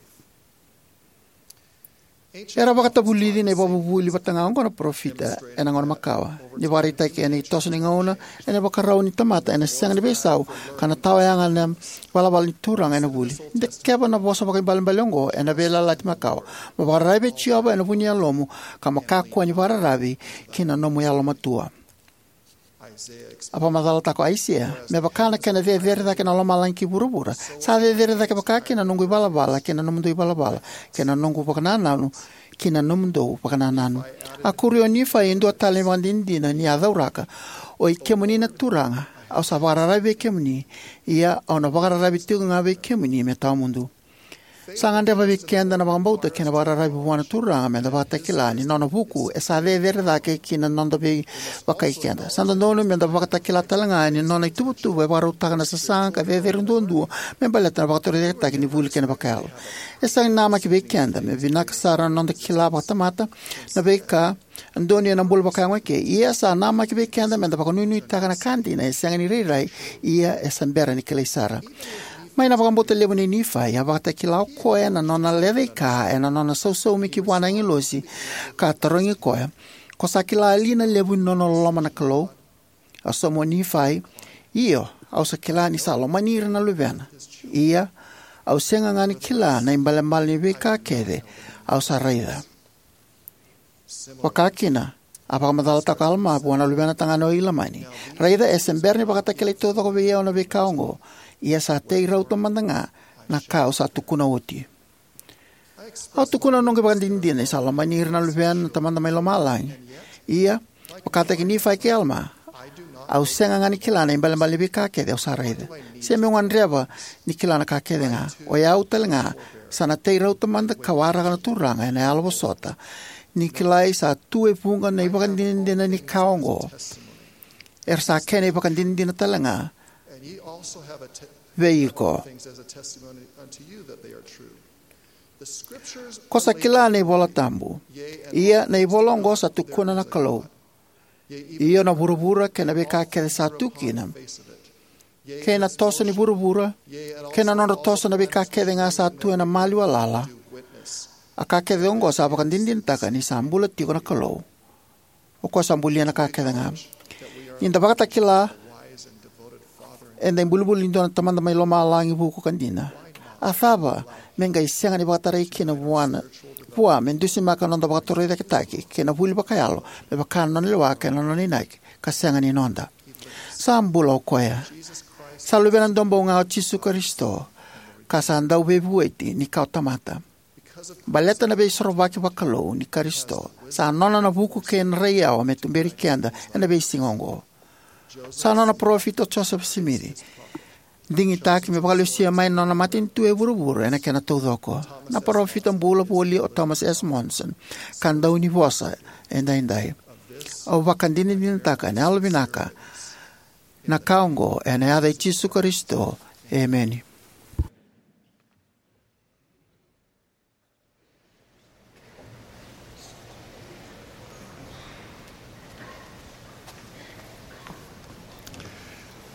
Era bakatabuli din e bababuli batangaon ko na profita e nangon makawa. Ni warita ki eni tos ni ngauna e na bakaraw ni tamata e na siyang ni besaw kana tawayangan na walawal ni turang e na buli. Hindi keba na bosa bakay balimbalongo e na bela lati makawa. Mabarabi chiyaba e na bunya lomo kamakakwa ni wararabi kina nomo yalo matua. Isaiah Apa madalata ko Aisia, me bakana kena verda kena loma lanki burubura. Sa verda ke baka kena nunggu balabala, kena nunggu balabala, kena nunggu bakana nanu, kena nunggu bakana nanu. Aku rio ni fa indo tale mandindina ni adauraka. O ikemuni na turanga, au sa bararabe kemuni, ia au na bararabe tunga be kemuni me tamundu. Sangande ba weekend na bambauta kena bararabe buana turanga me da bata kilani nona buku e sa verda ke kina nonda be bakai kenda. Sanda nono me da bata kilata langani nona tubutu be baruta na sasanka verundundu me baleta na bakatore ta kini vul kena bakal. E sang nama ki weekend me vinak sara nonda kilaba tamata na beka andoni na bul bakangwe ke ia sa nama ki weekend me da bakonunu ta kana kantina e sang ni rirai ia e sambera ni sara. Mai na wakambote lewo ni nifai, a wakata ki lau koe na nona lewe ka e na nona sausau mi ki wana ingi losi ka tarongi koe. Ko sa ki la alina lewo ni nona loma na kalou. A somo nifai, iyo, au sa ki la ni sa loma nira na luwena. Ia, au senga ngani ki la na imbale ni weka kede, au sa raida. Wakakina, a wakamadalata ka alma buwana luwena tangano ilamani. Raida e semberni wakata ki la itoto ko wea ona weka ongo. Ia sa te irau tamandanga na kao sa tukuna oti. Au tukuna nonge bagandindin sa lamanir na lupean tamanda may lamalang. Ia, wakata ki nifai ki alma. Au senga nga ni kilana imbalambali bi kakede au sa raida. Siya miungan reba ni kilana kakede nga. O ya utal nga sa na te irau tamanda kawara ka na turanga na alabosota. Ni kilay sa tuwe punga na ibagandindin na ni kaongo. Sa kene ibagandindin na talanga. Ye also have veiko. things as a testimony unto you that they are true. The scriptures Kosa kila na ibola tambu. Ia na ibolongo sa tukuna na kalou. Ia na burubura ke na beka ke sa tukina. Ke na tosa ni burubura. Ke na nona tosa na beka ke nga sa tu na maliwa lala. Aka ke ongo sa bakandindin taka ni sambula tiko na kalou. O ko sambulia na ka ke nga. Inda bakata kila and then bulbul indo na tamanda may loma langi buko kandina. Athaba, menga isenga ni bakataray kina buwana. Pua, mendusi maka nonda bakataray da kitaki, kina buli bakayalo, me bakan non lewa kina non inaik, kasenga ni nonda. Sambula o koya. Salubenan dombo nga o Jesu Kristo, kasanda ubebueti ni kautamata. Baleta na be sorobaki bakalo ni Kristo, sa nona na buko ken reya o metumberi kenda, na be singongo. Sana na profito Joseph Simiri. Dingi taki me bakalusia mai nona matin tue buru-buru ena kena tudoko. Na profito mbula puli o Thomas S. Monson. Kanda univosa endai. O bakandini dinataka ne albinaka. Na kaongo ena yada Jesu Kristo. Amen.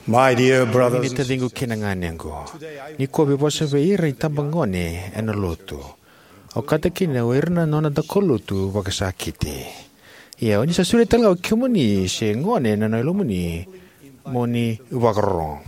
My dear Ini brothers, tadingu kinanganengo. Ni ko bibosa veira itambangone enalotu. O kata kina wirna nona da kolutu wakasakiti. Ia oni sa suri talga kimuni se ngone na ilumuni moni wakarong.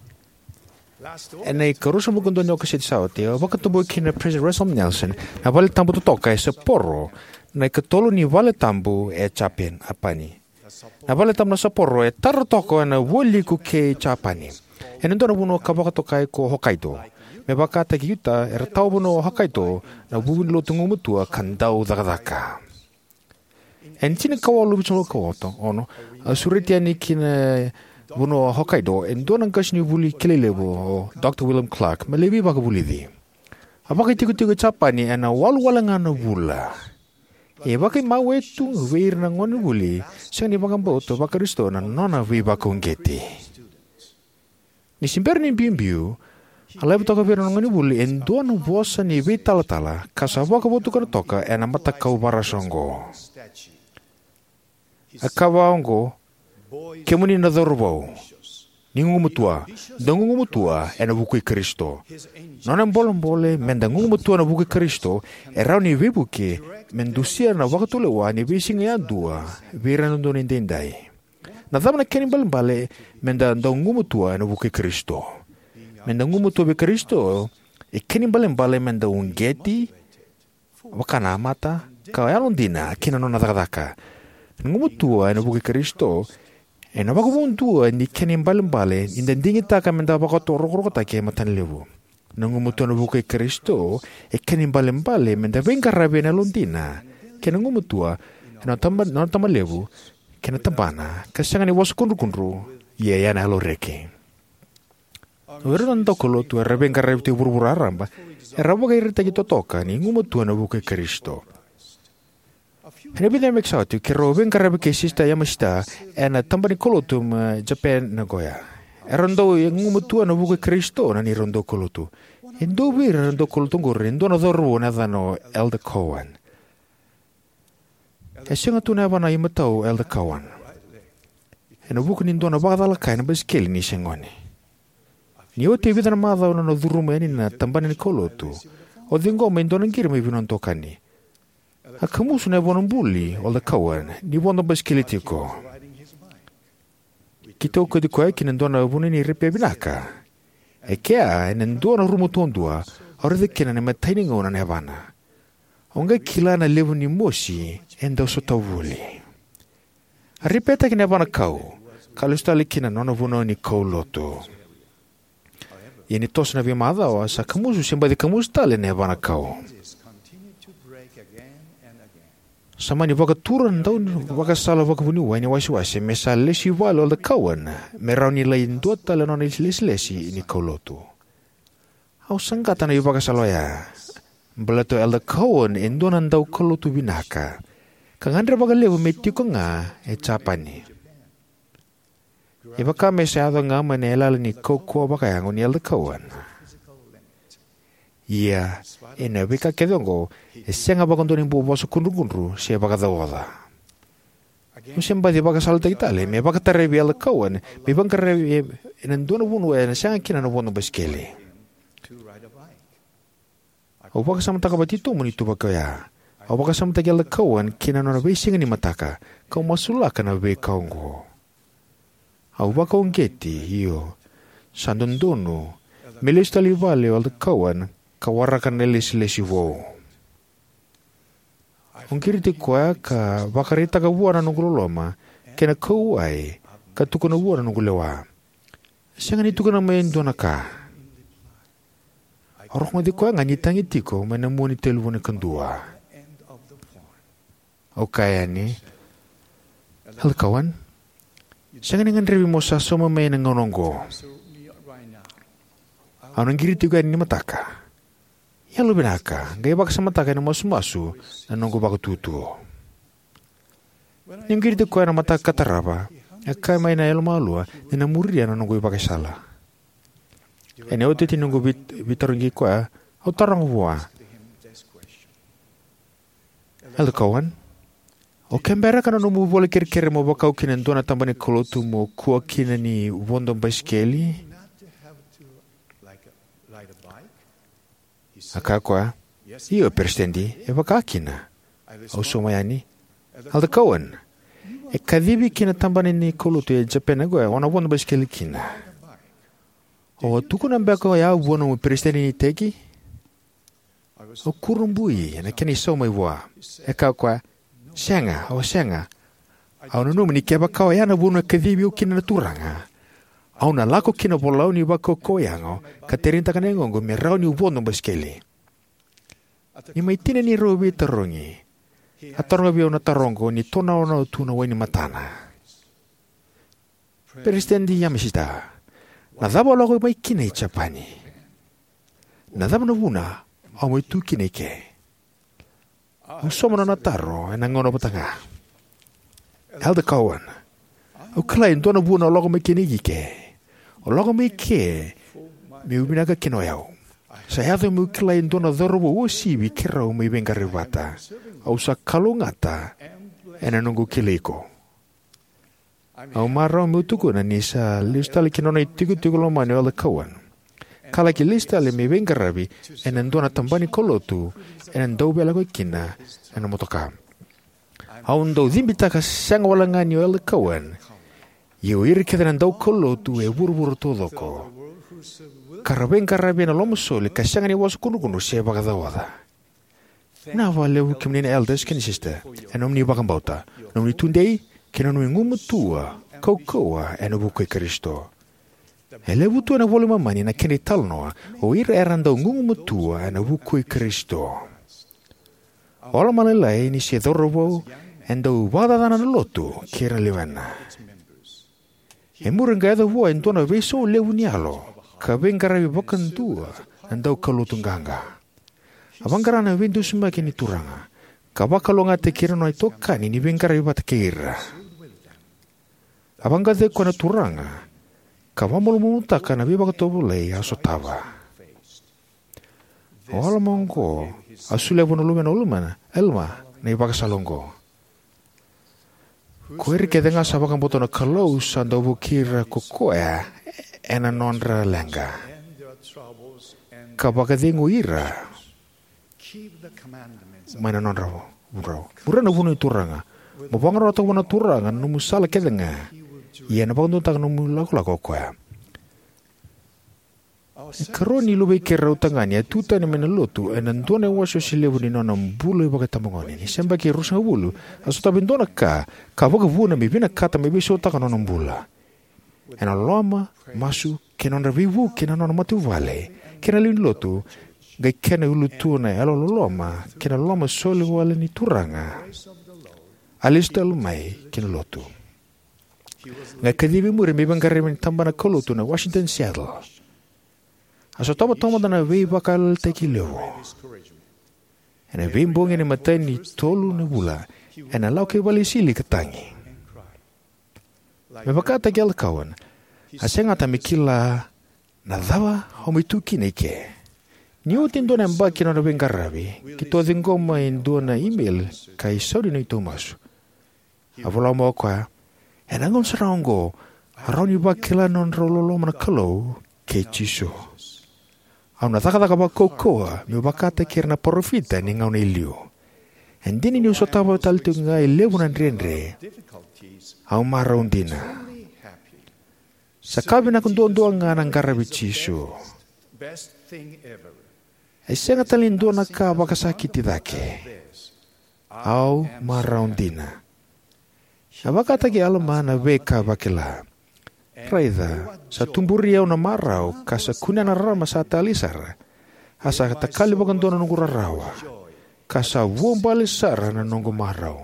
Enai karusa mugundo nyo kasi saute o wakatubo kina President Russell Nelson na wale tambu tutoka e saporo na ikatolo ni wale tambu e chapin apani. Na wale tambu na saporo e tarotoko na wali ku ke chapani. E nendo na buno kabaka tokai ko Hokkaido. Me baka taki yuta e ratau buno Hokkaido na buwin lo tungu mutua kandau dakadaka. E nchini kawa lubicholo kawato ono suriti ani kina buno Hokkaido e ndo nang kasini buli kelelebu o Dr. William Clark malevi baka buli di. Abaka tiku-tiku chapani e na walu-walanga na bula. E baka mawe tu weir na ngoni buli sang ni baka mboto baka risto na nona vi baka ungeti. Ni simper ni bimbiu alai batoka vira na ngoni buli e ndo na bosa ni vi tala-tala kasa baka botu kana toka e na mata kau barasongo. Akawa ongo kemuni na dhorubau. Ningumutua, dangumutua e na bukui Kristo. Nona mbolambole menda ngumutua na bukui Kristo e rau ni vibuke mendusia na wakatulewa ni visinga ya dua vira na ndoni ndendai. Na dhama na keni mbalimbale menda ngumutua na bukui Kristo. Menda ngumutua bi Kristo e keni mbalimbale menda ungeti wakana mata kawayalondina kina nona dhakadaka. Ngumutua na bukui Kristo e na wakabuntua ni keni mbalimbale inda ndingita ka menda wakatoro take matanlewu. Nangumutua na bukui Kristo e keni mbalimbale menda vengarabe na londina kena ngumutua na tamalewu kena tambana kasanga ni wasukundru ye ya na haloreke. Wera ndokolo tu vengarabe te burbura ramba e raboga irita kitotoka ni ngumutua na bukui Kristo. Hena bida meksautu kero vengarabe kesista yamashita e na tambani kolotum Japan Nagoya. E rondo ngumutua na bukui Kristo na ni rondo kolotu. Endo vira rondo kolotu ngore endo na dhorwo na dhano Elder Cowan. E singa tu na wana imatau Elder Cowan. E na buku nindo na bakadalakai na baskeli ni singone. Ni o te vida na madhau na no dhurume ni na tambani ni kolotu. O dhingo me ndo na ngirima ibinon tokani. A kamusu na wana mbuli Elder Cowan ni wana baskeli tiko. Kitoko di koe ki ndo na vune ni ripe binaka. E kea e ndo na rumo tondua orede kena na mataini ngona na havana. Onga kila na levu ni mosi enda usota vuli. A ripeta ki na havana kau. Kalustali kina nona vuna ni kau loto. Yeni tos na vimada wa sa kamusu simba di kamusu tale na havana kau. Sama ni wakaturan tau wakasala wakavuni wani wasi-wasi mesa lesi walo Elder Cowan merau ni lain dua tala nona lesi ni kaulotu. Au sanggata na wakasala ya. Belato Elder Cowan endo nandau kaulotu binaka. Kangandra wakalewa metiko nga e chapani. Ibaka mesa adho nga manelala ni kokua wakayango ni Elder Cowan. Ia, ena wika kedongo, e sianga bakondo ni buwa sa kundru-kundru siya bakadawada. Musimba di bakasalta itali, may bakatarebi Elder Cowan, may bangkarebi nandun na buno na siya kina na buno baskeli. O bakasamta ka batito mo nito bagkaya. O bakasamta ki Elder Cowan kina na nabisinga ni mataka, kau masula ka na bekaungo. O bakaunggeti, iyo, sandundono, milis talivali Elder Cowan, kawarakan na lesi-lesi wo. Ang kiriti kwa ka bakarita ka buwan na nunguloloma, kena kauay, katuko na buwan na nungulewa. Siya nga nito ka na mayendo na ka. Orok nga di kwa nga nitangiti ko, may namuni telwo na kandua. O kaya ni, halkawan, siya nga nangan revi mo sa sumamay ng ngononggo. Ang kiriti ko ni mataka. Yang lebih naka, gaya bak sama taka na masu-masu na nunggu bak tutu. Yang kiri tu kuai na mata kataraba, akai mai na elmalua na muria na nunggu bak sala. Ene ote ti nunggu bitarungi kuai, o tarang buah. Elder Cowan, o O kembera kana no mu vole kere mo bakau kina ndona tambani kolotu mo kua kina ni wondo baiskeli. Akakwa, iyo presidenti, baka kina. Au somayani, alda kawan. Kadhibi kina tambani ni kolotu Japan go wana wondo baiskeli kina. O tukuna mbako ya wono mu presidenti ni teki. O kurumbui na kini soma iwa. Akakwa, Sianga, au nunu ni keba kau yana bunu kadhibi ukina naturanga. Au na lako kina bolau ni bako koyango, katerinta kanengongo merau ni ubono baskeli. Ni maitine ni robi tarongi. Ataronga biyo na tarongo ni tona ona utuna wani matana. Presidenti Yamashita, nadhaba lago mai kina ichapani. Nadhaba na buna, au mai tu kina ike. Usoma na nataro e nangono patanga. Elda kawan. O klai ndona buna logo me kinigi ke. O logo me ke me ubinaga kino yao. Sa yado me klai ndona dhorobo o sibi kera o me venga rivata. Au sa kalungata e nanongo kileiko. Au mara me utuku na nisa listali kinona itiku lo mani elda kawan. Kala ki listali me venga rabi e nandona tambani kolotu e nandau bela ko kina e namotoka. Au ndau dhimbita ka sanga wala ngani o elda kawan. Iu iri kada nandau kolotu e buru todoko. Karabenga rabi na lomo soli ka sanga ni wasu kunu se bagadawada. Na wale ukimnina elders kini sister e nomni bagambauta. Nomni tundei kina nui ngumutua kaukoa e nubukoi Kristo. Ele butu na vole mamani na kini talnoa o ira erandau ngumutua e nubukoi Kristo. Ola malelai ni se dhorobo endau wadadana na lotu kira liwana. E murenga edha hua entona veso lewu ni alo, ka vengarawi bakandua endau kalutunganga. Avangarana vendu sumaki ni turanga, ka bakalonga te kira no itokani ni vengarawi batakira. Avangathe kona turanga, ka vamulumutaka na vibakatobulei asotava. Oala mongo, asulevu na lumena ulumana, elma na ibakasalongo. Kueri kedenga sabakan boto na kalau sanda bukira kokoa ena nondra lenga. Kabaka dengu ira. Mana nondra bro. Burana bunu turanga. Mabangaro to bona turanga numu sala kedenga. Ia na bandu tak numu laku koa. Karoni lube kera utangani tuta ni menelotu enandone washo silevu ni nona mbulu ibaka tamangoni ni semba ki rusa bulu asuta bindona ka baka vuna mibina kata mibiso taka nona mbula ena loma masu kenona vivu kenona matu vale kena linlotu gai kena ulutu na elo loma kena loma soli wale ni turanga alista lumai kena lotu gai kadibi muri mibangare min tambana kolotu na Washington Seattle. Aso toma dana vei bakal teki lewo. Ena vei mbonge ni matai ni tolu na bula. Ena lau ke wali sili katangi. Me bakata kial kawan. Asenga tamikila na dhawa homituki na ike. Ni utin dona mbaki na vengarabi. Kito dhingoma indona email kai saudi na ito masu. Avola mo kwa. Ena ngon saraongo. Aroni bakila non rololo mana kalau ke chiso. Au na taka ba kokoa me bakata kirna profita ni ngau ilio. Endini ni usotaba taltu ngai lewu na ndrendre. Au maraundina. Sakabi na kundondo ngana ngarabi chisu. Esenga talindo na ka bakasakiti dake. Au maraundina. Abakata ki alama na veka bakila. Raida, sa tumburi au na marau, kasa kuna na rama sa talisar. Asa takali bagandona nungu rarawa. Kasa wumbali sara na nungu marau.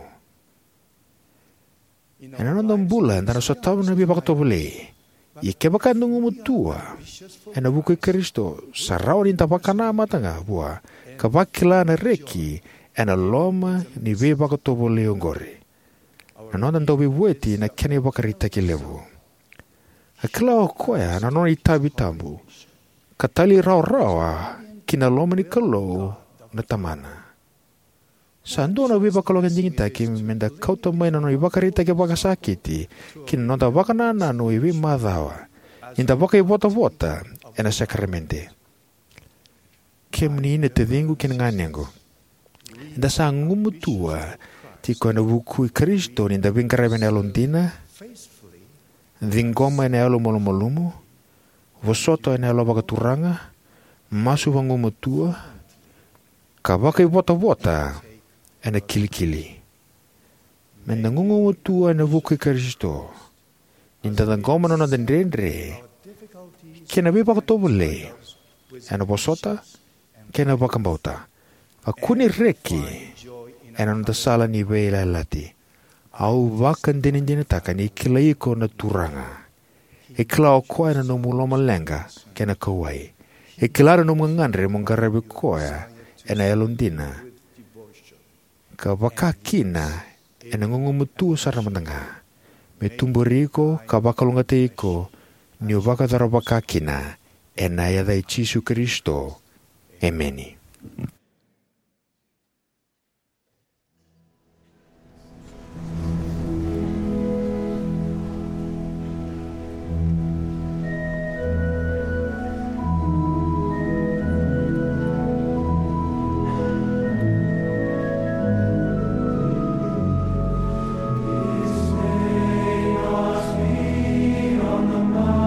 Ena nandang bulan, dana sa tau na bibakatobuli. Ike baka nungu mutua. Ena bukui Kristo, sarau ni tabakana matanga bua. Kabakila na reki, ena loma ni bibakatobuli ungori. Nanondan dobi bueti na kene bakarita kilevu. Akila koya na noni tabi tambu. Katali rawa kina loma ni kalau na tamana. Sando na wiba kalogan dingita ki menda kauta mai na no ibakarita ke bakasakiti ki no da bakana na no iwi madawa inda baka i vota ena sakramente ke mnine te dingu ki nganengo inda sa ngumutua ti kona wuku i Kristo inda vinkara vene alondina dingoma ene alo molomolumo vosoto ene alo bakaturanga masu vangumutua ka baka i vota ena kilikili. Menda ngungu tua ena vuku i Kristo. Ninda dangoma nona dendrendre. Kena bipa katobole. Ena bosota. Kena bakambauta. Akuni reki. Ena nonta sala ni veila lati. Au vakan dinin takan ikila iko na turanga. Ikila o koa ena nomuloma lenga. Kena kawai. Ikila no mangandre mongarabi koa. Ena elondina. Ka bakakina ena ngungumutu sara matanga me tumburiko ka bakalungate iko ni baka dara bakakina ena ya dai Yesu Kristo. Ameni.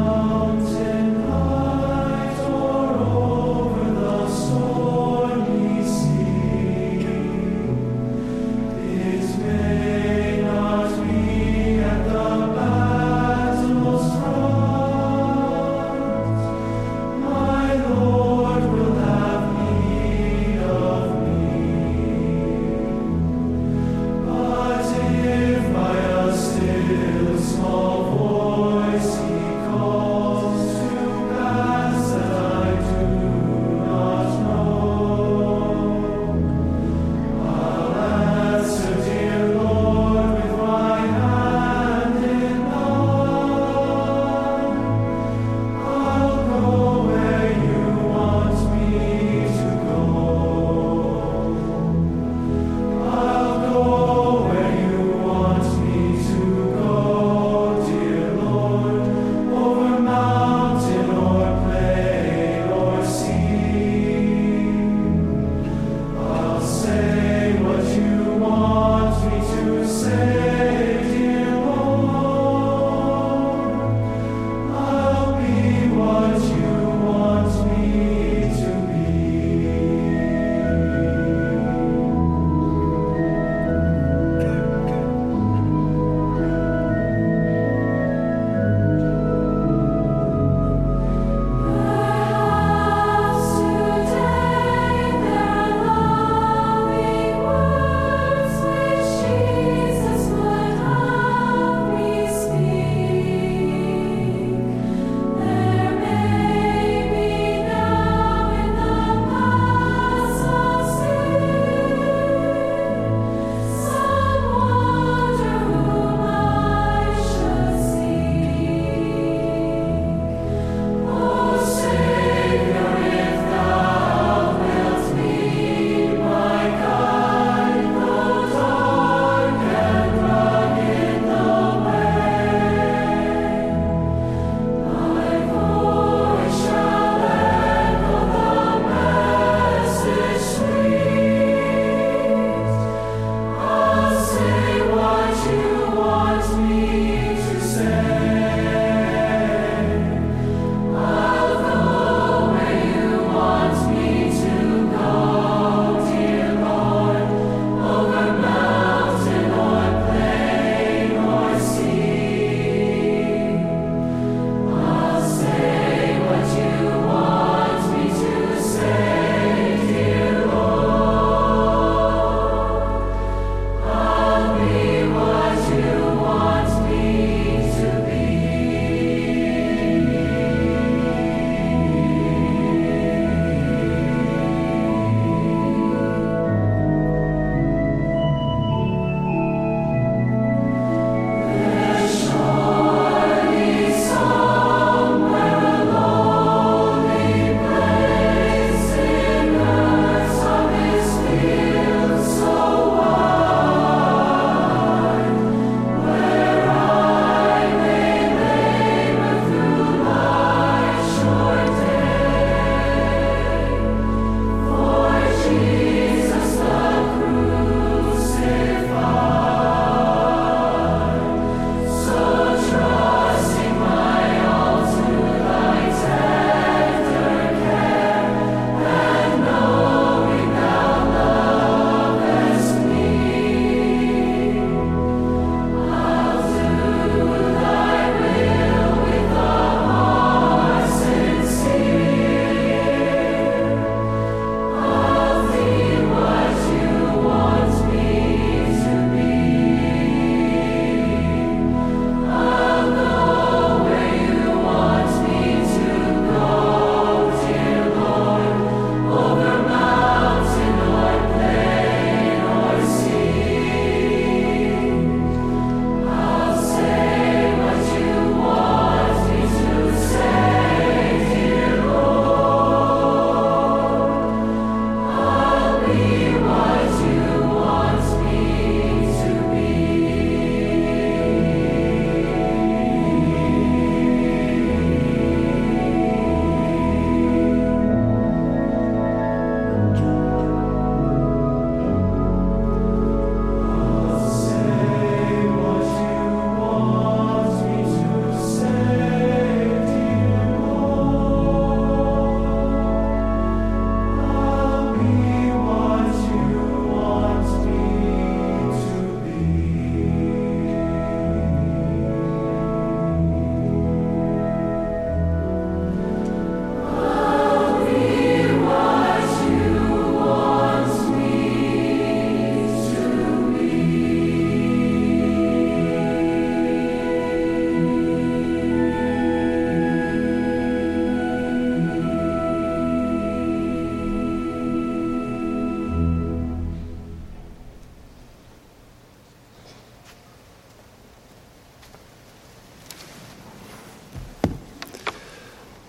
Mountain height or over the stormy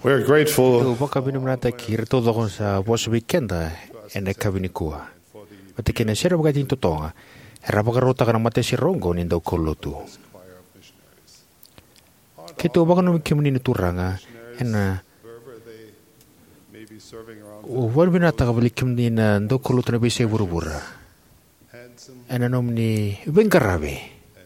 We're grateful Tu waka binu mnata ki reto dokon sa was weekenda ene kabini kua. Mate kena sera waka tinto tonga. Era waka rota kana mate si rongo ni ndau kolotu. Kito waka no kimuni ni turanga ena wan bina takabali kimuni na ndau kolotu na bise burubura. Ena nom ni Wengarawe.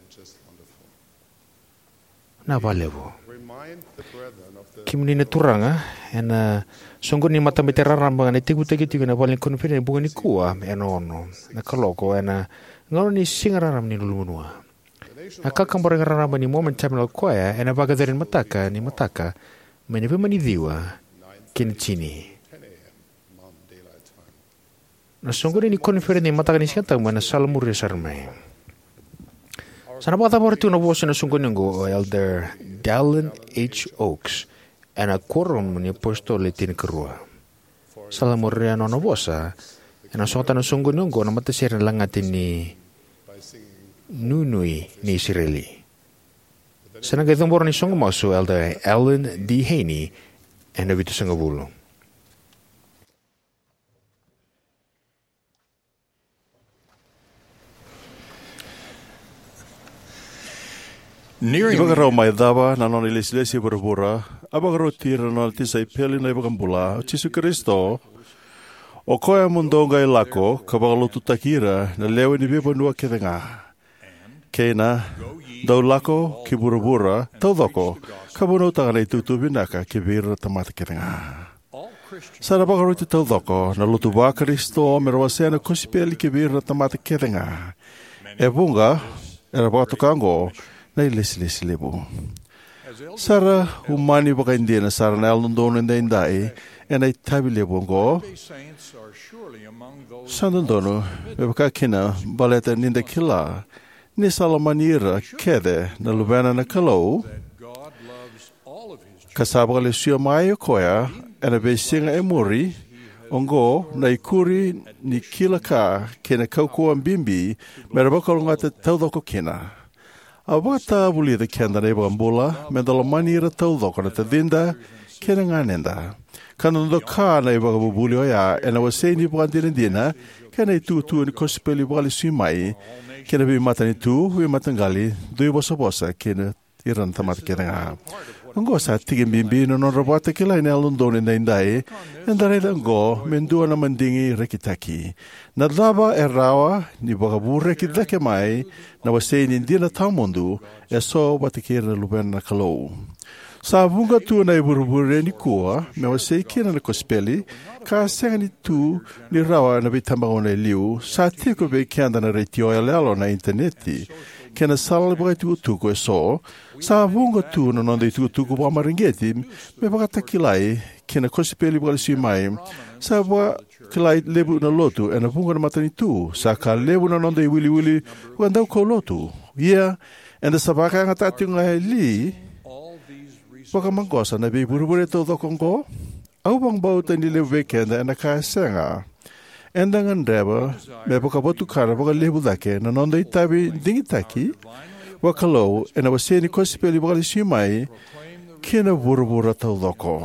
Na valevo. Kimuni na turanga ena songgo ni mata meterara mbanga ni tigu-tigu na paling konfiden bukan ni kua eno na kaloko ena ngalo ni singararam ni lulumunua. Na kakambore ngararamba ni momen chamelo koya ena bagadarin mataka ni mataka meni mani diwa kini chini. Na songgo ni konfiden ni mataka ni sikatang mana salamuri sarmai. Sana bata bortu na bosa na songgo ningo Elder Dallin H. Oaks ena quorum ni apostole tin kerua. Salamuri ano na bosa ena songta na songgo ningo na matasira langatin ni Nunui ni Israeli. Sana gaitambor ni songgo maso Elder Alan D. Haney ena bitu sangabulong. Ibagaraw may dawa na non ilis-ilisi burubura, abagaraw tira na tisay peli na ibagambula, o Jesu Kristo, o koya mundo ngay lako, kabagalo tutakira, na lewe ni bibanua kitanga. Kena, daw lako, ki burubura, tawdoko, kabuno tangan ay tutubinaka, kibira tamata kitanga. Sana bagaraw iti tawdoko, na lutuba Kristo, merawasya na kusipeli kibira tamata kitanga. Ebunga, erabatukango, na ilis-ilis libo. Sara umani baka hindi na sara na alundono na indai en ay tabi libo ngo. Sanundono, baka kina baleta ninda kila ni salamanira kede na lubena na kalau kasaba kali siya maayo koya en ay besinga emuri ongo na ikuri ni kila ka kina kaukuan bimbi merabakal ngata taudoko kina. Awata buli da kenda na ibagambula, mendala manira taudoko na tadinda, kena nganenda. Kanundo ka na ibagabubuli oya, ena waseni bukandirindina, kena itu ni kospeli bukali sumai, kena bimata ni tu, bimatangali, dui bosa-bosa, kena iran tamat kena nga. Anggo sa tigim bimbi no rabata kila ina alundoni na indai, endare dango, mendua na mandingi rekitaki. Nadlaba erawa, ni bagabure kitake mai, na waseni indina tamundu, eso batikir na luben na kalau. Sa bunga tu na iburubure ni kuwa, me wasei kina na kospeli, ka senga ni tu, ni rawa na bitambango na liu, sa tiko be kianda na retio lalo na interneti, kena sala bagai tuku eso, sa bunga tu no nonde tuku pa maringeti, me baka takilai, kena kospeli bagai simai, sa ba kilai lebu na lotu, ena bunga na matani tu, sa ka lebu na nonde wili-wili, wandau ko lotu. Yeah, enda sa baka nga tating li, baka mangkosa na biburu-buru ito kongko, au bang bauta ni lewe kenda ena kasenga. Enda ngandreba, me baka botu kara baka lebu dake, na nonde itabi dingitaki, wakalo, ena waseni kospeli baka lisimai, kina buru-buru ito doko.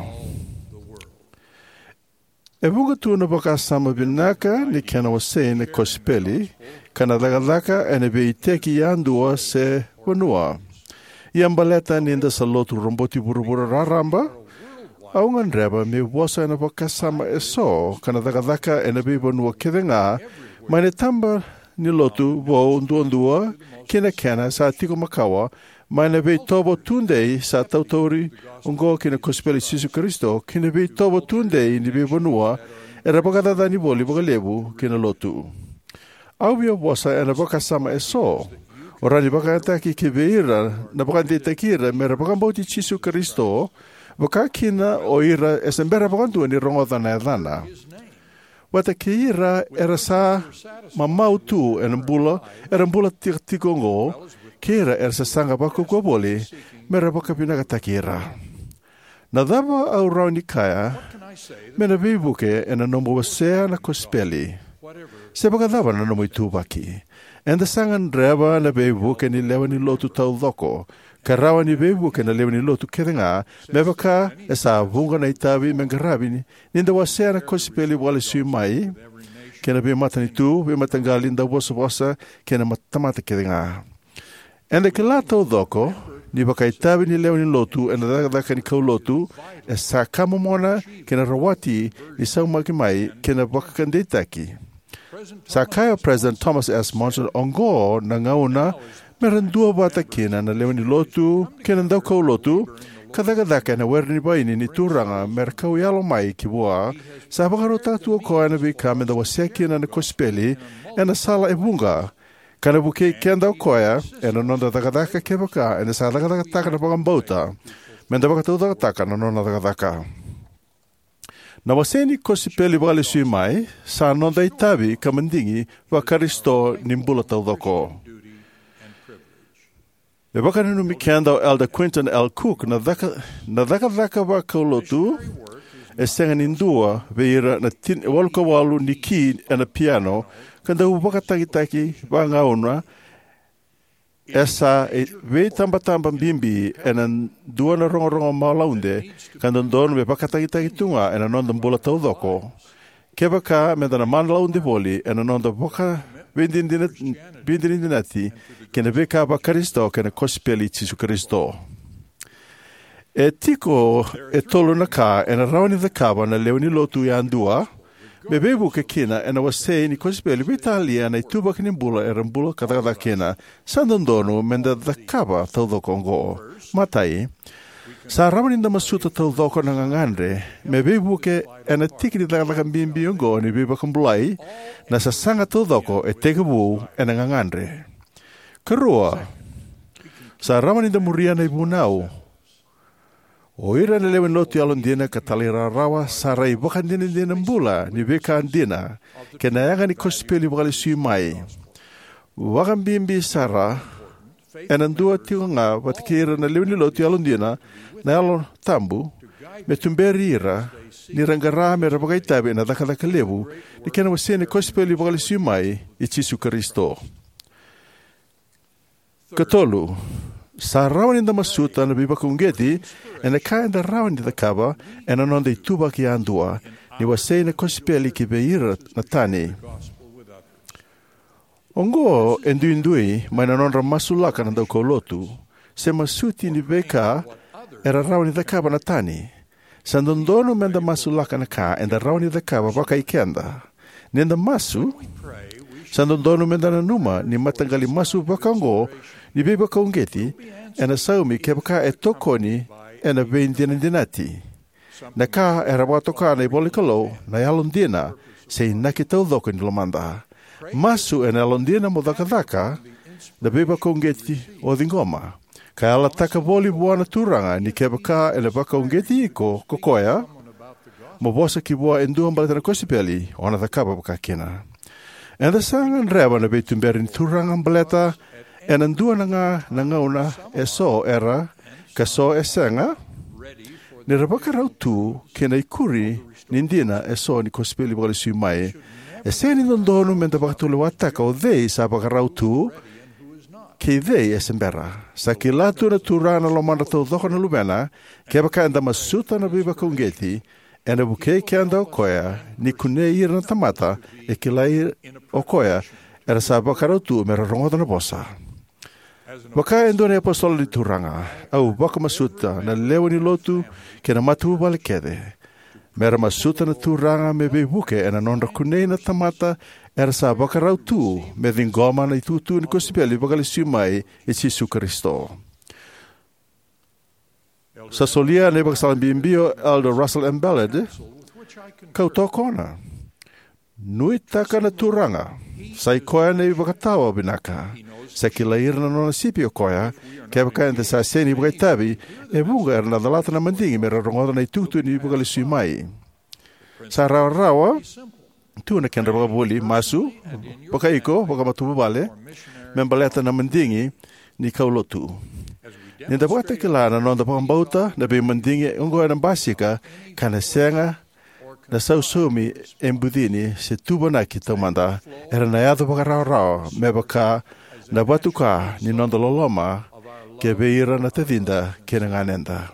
Ebunga tu na baka sama binaka, ni kena waseni kospeli, kana dagadaka ena be iteki yandua se wanua. Yang baleta ninda sa lotu romboti buru-buru raramba, au ngandreba me wasa ena baka sama eso, kana dagadaka ena be banua kedenga, maine tamba ni lotu bo undua, kena sa tiko makawa, maine be tobo tundei sa tautori, ungo kina kospeli Jesu Kristo, kina be tobo tundei ni be banua, era baka dada ni boli baka lebu, kina lotu. Au bia wasa ena baka sama eso, orani baka ataki kibeira, na baka detakira, mera baka bauti Jesu Kristo, baka kina oira esembera baka tua ni rongoda na edana. Wata kiira era sa mamau tu era mbula tikongo, kira era sa sanga baka kua boli, mera baka pinagatakira. Nadaba au rauni kaya, mena bibuke ena nomo wasea na kospeli. Se baka daba na nomo itubaki. Enda sangan reba na bebu ke ni lewa ni lotu tau doko. Karawa ni bebu ke na lewa ni lotu kerenga. Mebaka esa vunga na itabi mengarabi ni. Ninda wasea na kosipeli wale sui mai. Kena be matani tu, be matangali nda wasa kena matamata kerenga. Enda ke la tau doko. Ni baka itabi ni lewa ni lotu. Enda daka ni kau lotu. Esa kamomona kena rawati ni saumaki mai kena baka kandeitaki. Sa kaya President Thomas S. Monson ongo na ngauna merendua bata kena na lewa ni lotu kena ndau kau lotu kadaka na werni baini ni turanga merkau yalo mai kibua sa bakaro tatu ko na bi kamenda waseki na kospeli ena sala e bunga kana buke kenda koya ena nonda dakadaka kebaka ena sa dakadaka taka na pagambauta menda bakatu dakadaka na nonda dakadaka. Na waseni kosipeli wale sui mai, sa nonda itabi kamandingi wa karisto nimbula tau doko. E baka ninu mikianda o Elder Quinton L. Cook na daka wa kaulotu e senga nindua veira na waluka walu ni ki e na piano kanda ubaka takitaki wa ngauna esa ve tamba mbimbi ena dua na rongo maulaunde kanda ndonu be pakataki tunga ena nonda mbula tau doko kebaka medana manlaunde voli ena nonda boka bindinati kena beka ba Kristo kena kospeli Jesu Kristo e tiko e tolu na ka ena rauni the kaba na leoni lotu ya andua me bebu ke kina ena wasei ni kospeli vitalia na ituba kinimbula erambula kadada kina sandandono menda the kaba tau doko ngo matai sa ramani nda masuta tau doko na ngangandre me bebu ke ena tikini daga mbimbi ngo ni beba kumbulai na sa sanga tau doko e tegebu ena ngangandre karua sa ramani nda muria na ibunau o ira na lewen loti alondina katalira rawa sarai bakan dina mbula ni beka andina kena yanga ni kospeli wakali sui mai wakan bimbi sara enandua tiunga watikira na lewen loti alondina na alon tambu metumberi ira ni rangara me rabagai tabi na dakadaka lebu ni kena wasene kospeli wakali sui mai i Jesu Kristo katolu sa rawan inda masuta na biba kungeti ena ka inda rawan inda kaba ena nonda ituba ki andua ni wasei na kospeli ki beira na tani ongo endui mai na nonda masulaka na dauko lotu se masuti ni beka era rawan inda kaba na tani sandondono menda masulaka na ka enda rawan inda kaba baka ikenda nenda masu sandondono menda na numa ni matangali masu bakango ni beba kaungeti ena saumi kebaka e tokoni ena vendinati na ka era watoka na ibolikalo na yalondina se inaki tau doko ni lomanda masu ena yalondina modakadaka na beba kaungeti o dingoma ka ala taka boli buana turanga ni kebaka ena baka kaungeti iko kokoya mobosa ki bua endua mbalatana kosipeli ona takaba baka kina ena sangan reba na betumberin turanga mbaleta ena ndua nanga una eso era kaso esenga ni rabaka rautu kena ikuri nindina eso ni kospeli wale sui mai eseni ndondonu menda bakatule wataka o dhei sa baka rautu ki dhei esembera sa kilatu na turana lomanda tau dhoko na lumena ke baka enda masuta na biba kungeti ena bukei ke anda okoya ni kune ira na tamata e kilai okoya era sa baka rautu mera rongoda na bosa Baka endone apostol di turanga, au baka masuta na lewa ni lotu kena matu balekede. Mera masuta na turanga me bebuke ena nonda kunei na tamata era sa baka rautu me vingoma na itutu ni kosipeli bakali sumai e Jesu Kristo. Sa solia ne baka salam bimbio Elder Russell M. Ballard, kau tokona. Nui taka na turanga, sai koya ne baka tawa binaka. Sa kilair na nona sipi o koya, kaya baka ente sa seni bukai tabi, e buga na dalata na mandingi mera rongoda na itutu ni bukali sumai. Sa rawa, tu na kenda baka buli, masu, baka iko, baka matubu bale, membaleta na mandingi ni kaulotu. Ninda baka tekila na nonda baka mbauta, na be mandingi ungo na basika, kana senga, na sausumi embudini se tubonaki taumanda era na yado pakarao me baka na batuka ni nondololoma ke beira na tedinda ke nganenda.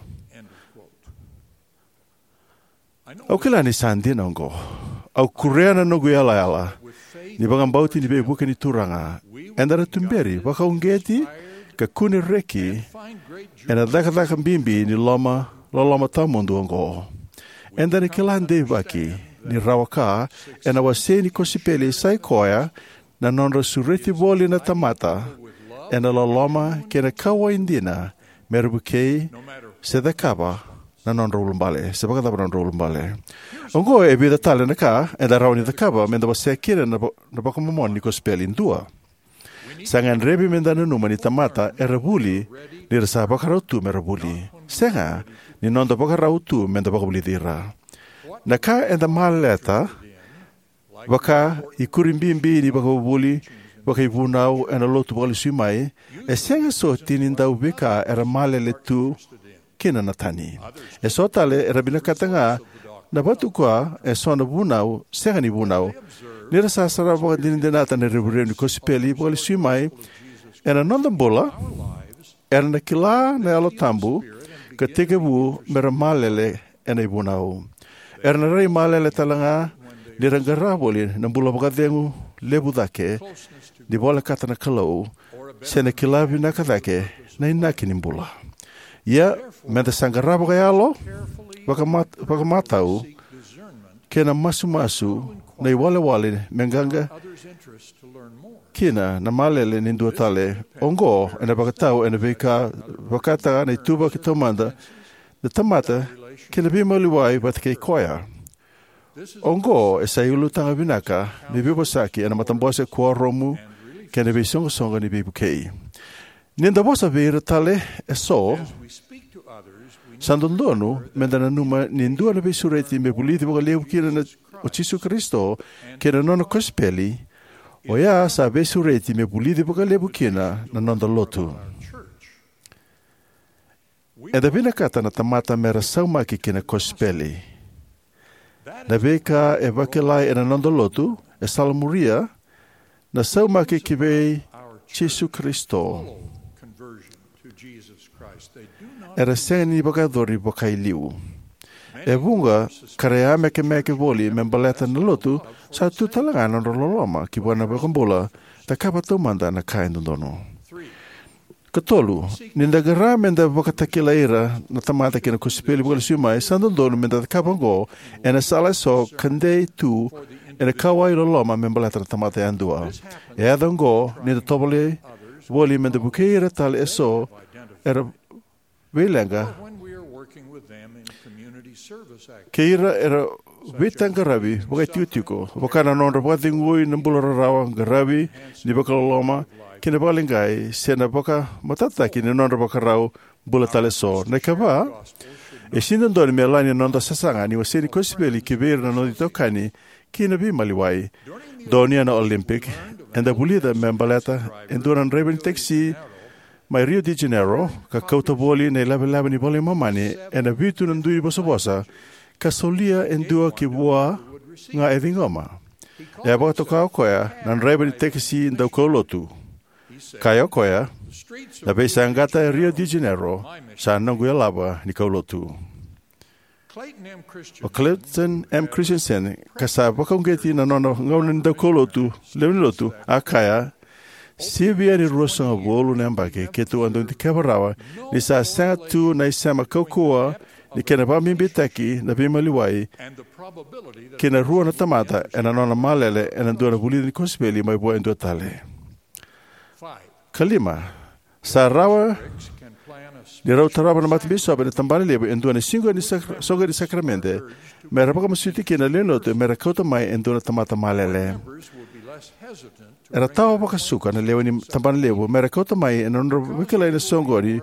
Au kilani sandi nongo. Au kureana nogu yala ni bangambauti ni bebuke ni turanga. Endara tumberi baka ungeti ka kuni reki ena daka mbimbi ni loma tamundu ongo. Enda ni kilande baki ni rawaka ena waseni kosipele sai koya na nonro sureti boli na tamata ena loma kena kawa indina merbukei sedakaba na nonro ulumbale sebaka da nonro ulumbale. Ongo e bida tale na ka enda rawni da kaba menda wasekire na baka momon ni kosipele indua. Sangan rebi menda numa ni tamata erebuli ni rasa baka rautu merebuli. Senga ni nondo baka rautu menda baka buli dira. Naka enda maleta baka ikurimbimbi ni baka buli baka ibunau ena lotu baka lisumai senga so tinindau bika era malele tu kina natani. So tale era binakatanga na batu kwa so na bunau senga ni bunau. Nira sasara baka dinindinata ni riburew ni kosipeli baka lisumai ena nondambola era na kila na alotambu kategebu mera malele ena ibunau. Era na rei malele talanga nirangara boli na bula baka dengu lebu dake di bola kata na kalau sena kilabi na kadake na inaki ni bula. Ia menda sangara baka yalo baka matau kena masu na iwale menganga kina na malele ni dua tale ongo ena baka tau ena beka bakata na ituba kitomanda na tamata kena bima liwai batke koya. Ongo esa yulu tanga binaka mi bibosaki ena matambose kwa romu kena be songa ni bibukei. Ninda bosa beira tale eso sandondonu mendana numa nindua na besureti me buliti boka leu kira na o Jesu Kristo kena nono kospeli o ya sa besureti me buliti boka leu kina na nonda lotu. Eda binakata na tamata mera saumaki kena kospeli. Na beka e bakelai ena nondolotu e salamuria na saumaki kibei Jesu Kristo. Era seni bakadori bakai liu. E bunga karea meke voli membaleta na lotu sa tu talangana rololoma ki buana bakambola ta kapato manda na kaindono. Katolu, nindagara menda bakatakila ira na tamata kina kusipeli bukal sumai sandondo menda kapango ena sala so kandei tu ena kawai loloma membalata na tamata yandua. E adongo ninda tobole boli menda bukeira tal eso era belenga keira era bitangarabi bukai tiutiko bukana nonra bukatingui nambulora rawa garabi ni bakaloloma kina balingai sena boka matata kina nonra boka rau bula taleso na kaba e sindondoni melani nonda sasanga ni waseni kosibeli kibir na nodi tokani kina bi maliwai donia na Olympic enda bulida membaleta enduran reben taxi mai Rio de Janeiro ka kauta boli na labi ni boli mamani ena vitu nandui bosa ka solia endua ki bua nga evingoma e boka tokao koya nan reben taxi ndau kolotu kaya koya na besa angata Rio de Janeiro sa nanguya laba ni kaulotu. O Clayton M. Christensen kasa bakongeti na nono ngaunin da kaulotu leunilotu akaya sibia ni rosa bolu nambake ketu andon di kabarawa ni sa satu na isama kokua ni kena ba mimbitaki na bimaliwai kena rua na tamata ena nona malele ena dua na buli ni kosbeli mai boa endo tale. Kalima, sa rawa ni rau taraba na matibiso abe na tambali lebo endua ni singo ni soga di sakramente mera baka masuti kina lenote mera kauta mai endua na tamata malele. Era tawa baka suka na lewa ni tambali lebo mera kauta mai ena nonro wikala ina songori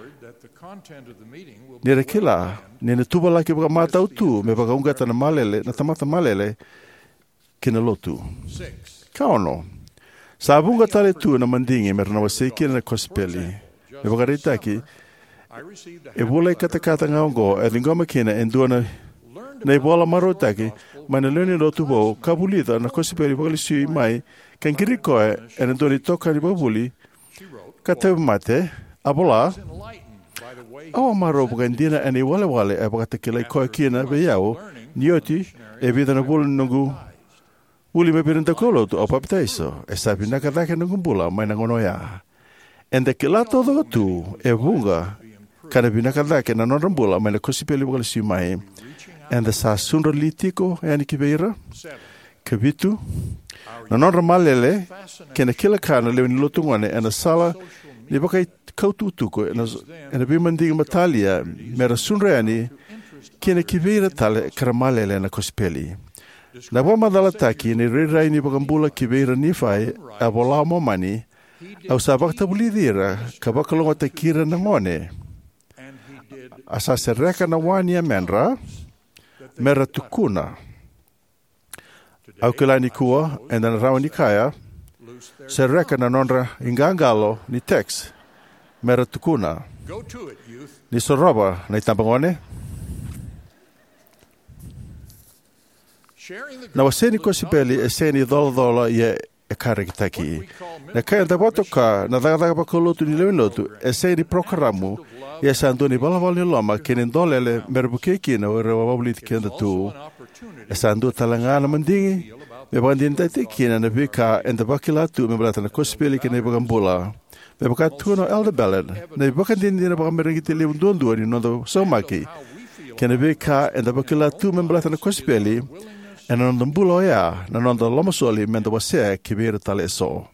ni rekila ni na tuba laki baka mata utu me baka ungata na malele na tamata malele kina lotu. Kaono. Sa bunga tale tu na mandingi merna waseki na kospeli. E bagaritaki e bula katakata ngaongo e lingoma kina endua na Nei bola marotaki, mai na leoni lotu bo, kabulita na kosiperi pakalisiu mai, kan kiri koe, ene doni toka ni babuli, ka tewe mate, abola, awa maro bukan dina ene wale e pakatakilai koe kina be yao, nioti, e vida na bulu nungu, uli me pirinta kolo tu opa pitaiso, e sabi nakatake nungu bula mai na ngono ya. Ende kila todo tu, e bunga, kana binakatake na nonrambula mai na kosipeli pakalisiu mai, ende sa sunra litiko e ani kibeira, kabitu, na nonra malele, kena kila kana leo ni lotungwane, ena sala, ni bakai kaututuko, ena bimandiga matalia, mera sunra ani, kena kibeira tale karamalele na kosipeli. Na wama dalataki, ni rirai ni bakambula kibeira nifai, a bola momani, au sa baktabulidira, kabakalonga te kira na ngone. Asa sereka na wania menra, mera tukuna. Au kelani kua, enda na rawa ni kaya, sereka na nonra ingangalo ni tex, mera tukuna. Ni soroba na itambangone. Na waseni kosipeli e seni dola ia e karikitaki. Na kaya ndaboto ka, na dagadaga bakolotu ni lewinotu, e seni prokaramu, ia sandoni balawal ni loma, kenen dolele merbukeki na ure wawablit kenda tu. E sandu talangana mandingi, me bagandin taitiki na nabika, enda bakila tu me balata na kosipeli kene bagambula. Me bakatu no elder ballad, na bagandin dina bagamerangiti lewundondua ni nondo somaki. Kene bika, enda bakila tu me balata na kosipeli, e na nondo mbulo ya, na nondo lomasoli menda wasea kibira tale so.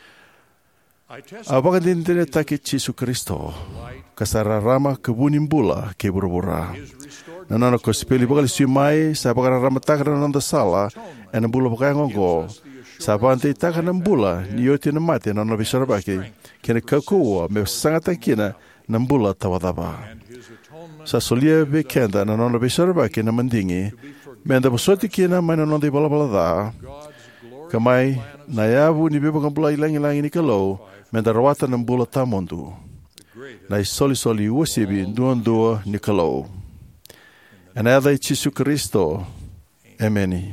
A bagandin dina taki Jesu Kristo, kasararama kebunimbula ke burubura. Na nono kosipeli bakalisiu mai, sa bakararama taka na nondo sala, e na bula bakaya ngongo, sa bante taka na mbula, nioti na mate na nono bisarabaki, kene kakua me sangatakina na mbula tawadaba. Sa solia bekenda na nono bisarabaki na mandingi, menda posoti kina mai na nono balabalada, kamai na yavu ni bebakambula ilangi ni kalau, menda rawata na mbula tamondu. Na soli usibi dua ni kalau. Anada Jesu Kristo. Amen.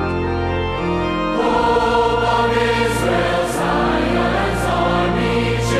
Israel's Zion's army.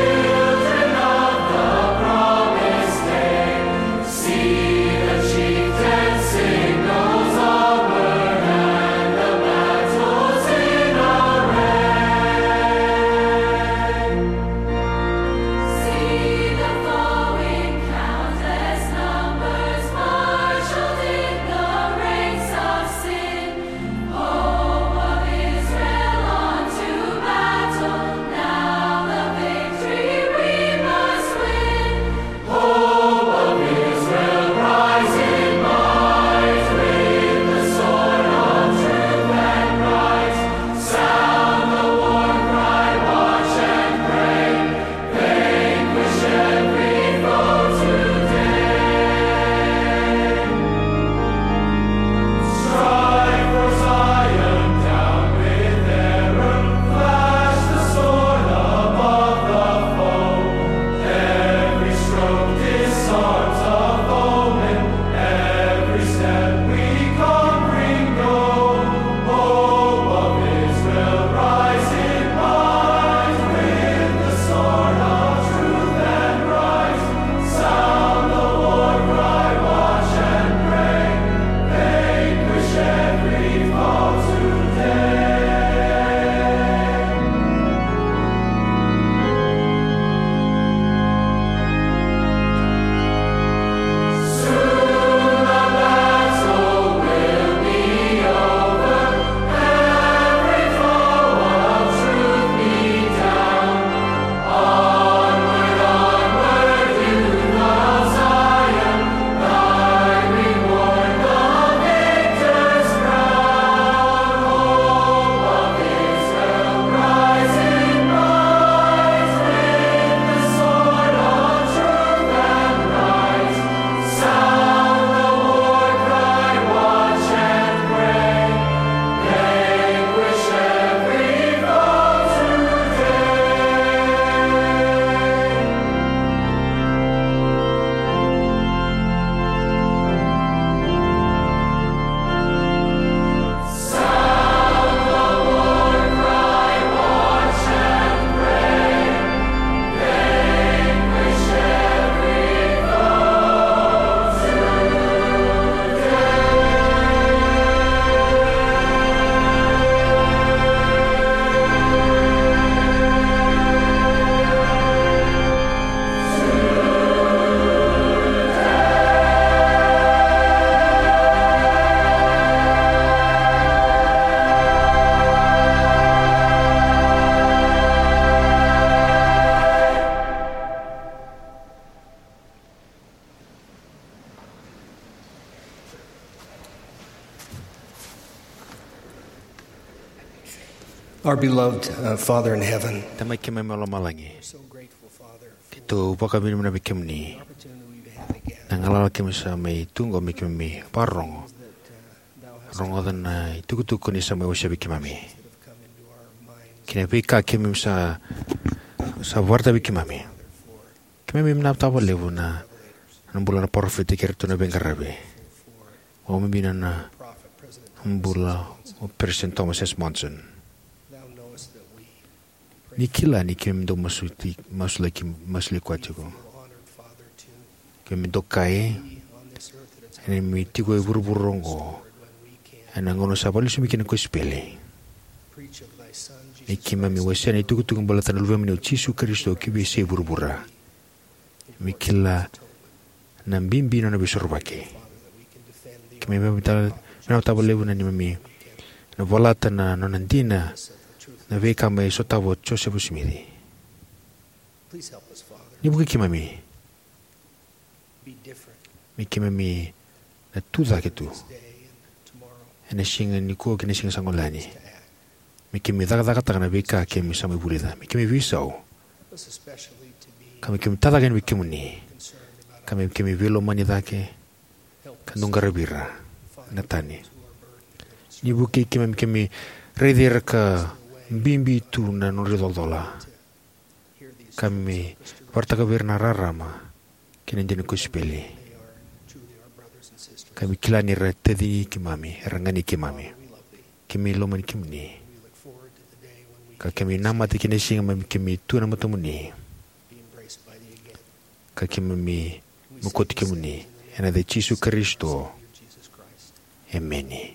Our beloved Father in heaven, Tamai kema me malangi. so grateful, Father, for Kito baka mi na bikem ni. the opportunity we've had again. Nangalala kemi sa may tungo mi kemi mi parong. Thou hast Rongo dan na tukutuko ni sa may usya bikimami. that have come into our minds Kina pika kemi sa warta bikimami. Kemi mi na tawa levo na nambula na profeti kerto na bengarabe. O mi bina na prophet, President, nambula o President Thomas S. Monson. thou knowest that we Ni kila ni kemi do masuli kwa chiko. feel honored, Father, to Kemi do kai be on this earth at a time ene mi tigo e burburongo. when we can Ana ngono sa bali sumikina ko spele. preach of thy Son, Ni Jesus kima mi wasiana itukutuku mbala tana luwa mini Yesu Kristo kibi se burbura. Mi kila na mbimbi na bisorbake. Father, that we can defend thee Kami mi tabo levu na ni mami na volata na nonandina na veka mai sotavo Joseph Smith. Please help us, Father, Ni buki kima mi be different kima mi na tuza ketu. this day and tomorrow Ene singa ni ko kene singa sangolani. to act. Mi kimi daga na veka kemi sama burida. Mi kimi visau. Help us especially to be Kami kimi tadagan mi kimi ni. concerned about Kami kimi velo mani dake help us kandunga rabira find na tani. those who are burdened. Ni buki kimi redher ka mbimbi tu na nuridodola. Hear these Kami wartaka verna rarama kina jeni kuspeli. they are truly our brothers and sisters. Kami kilani retedi kimami, rangani kimami. We love thee. Kimi lomani kimni. We look forward to the day when we Ka kimi namati kina singa mami kimi tu na matumuni. be embraced by thee again. Ka kimi We mukoti say these kimuni. things in the Ena de Jesu Kristo. name of Jesus Christ. Ameni.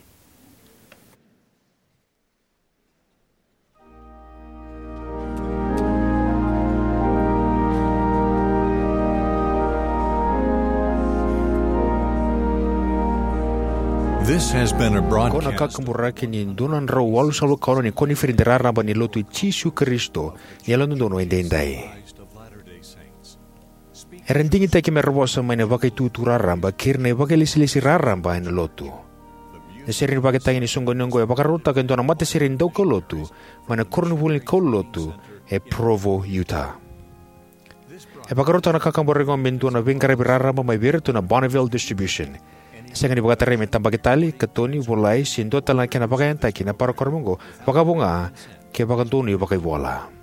This has been a Kona broadcast. kakamburaki ni dunan raw walu salu kono ni koni firinderara ba ni lotu Jesu Kristo ni alon dono indendai. Erendingi taki merbosa mai na bakai tuturara ba kirne bakai lisi rara ba ni lotu. Na sirin bakai tangi ni sunggo nongo e bakaruta kan dona mate sirin do ko lotu mana korni bulin ko lotu e Provo, Utah. E bakaruta na kakamburaki ngombentu na bengkara birara ba mai birtu na Bonneville Distribution. Saya ni baga tarai mentang bagi tali ketoni volai sindo talan kena bagai antai kena para kormongo baga bunga ke baga tuni bagai bola.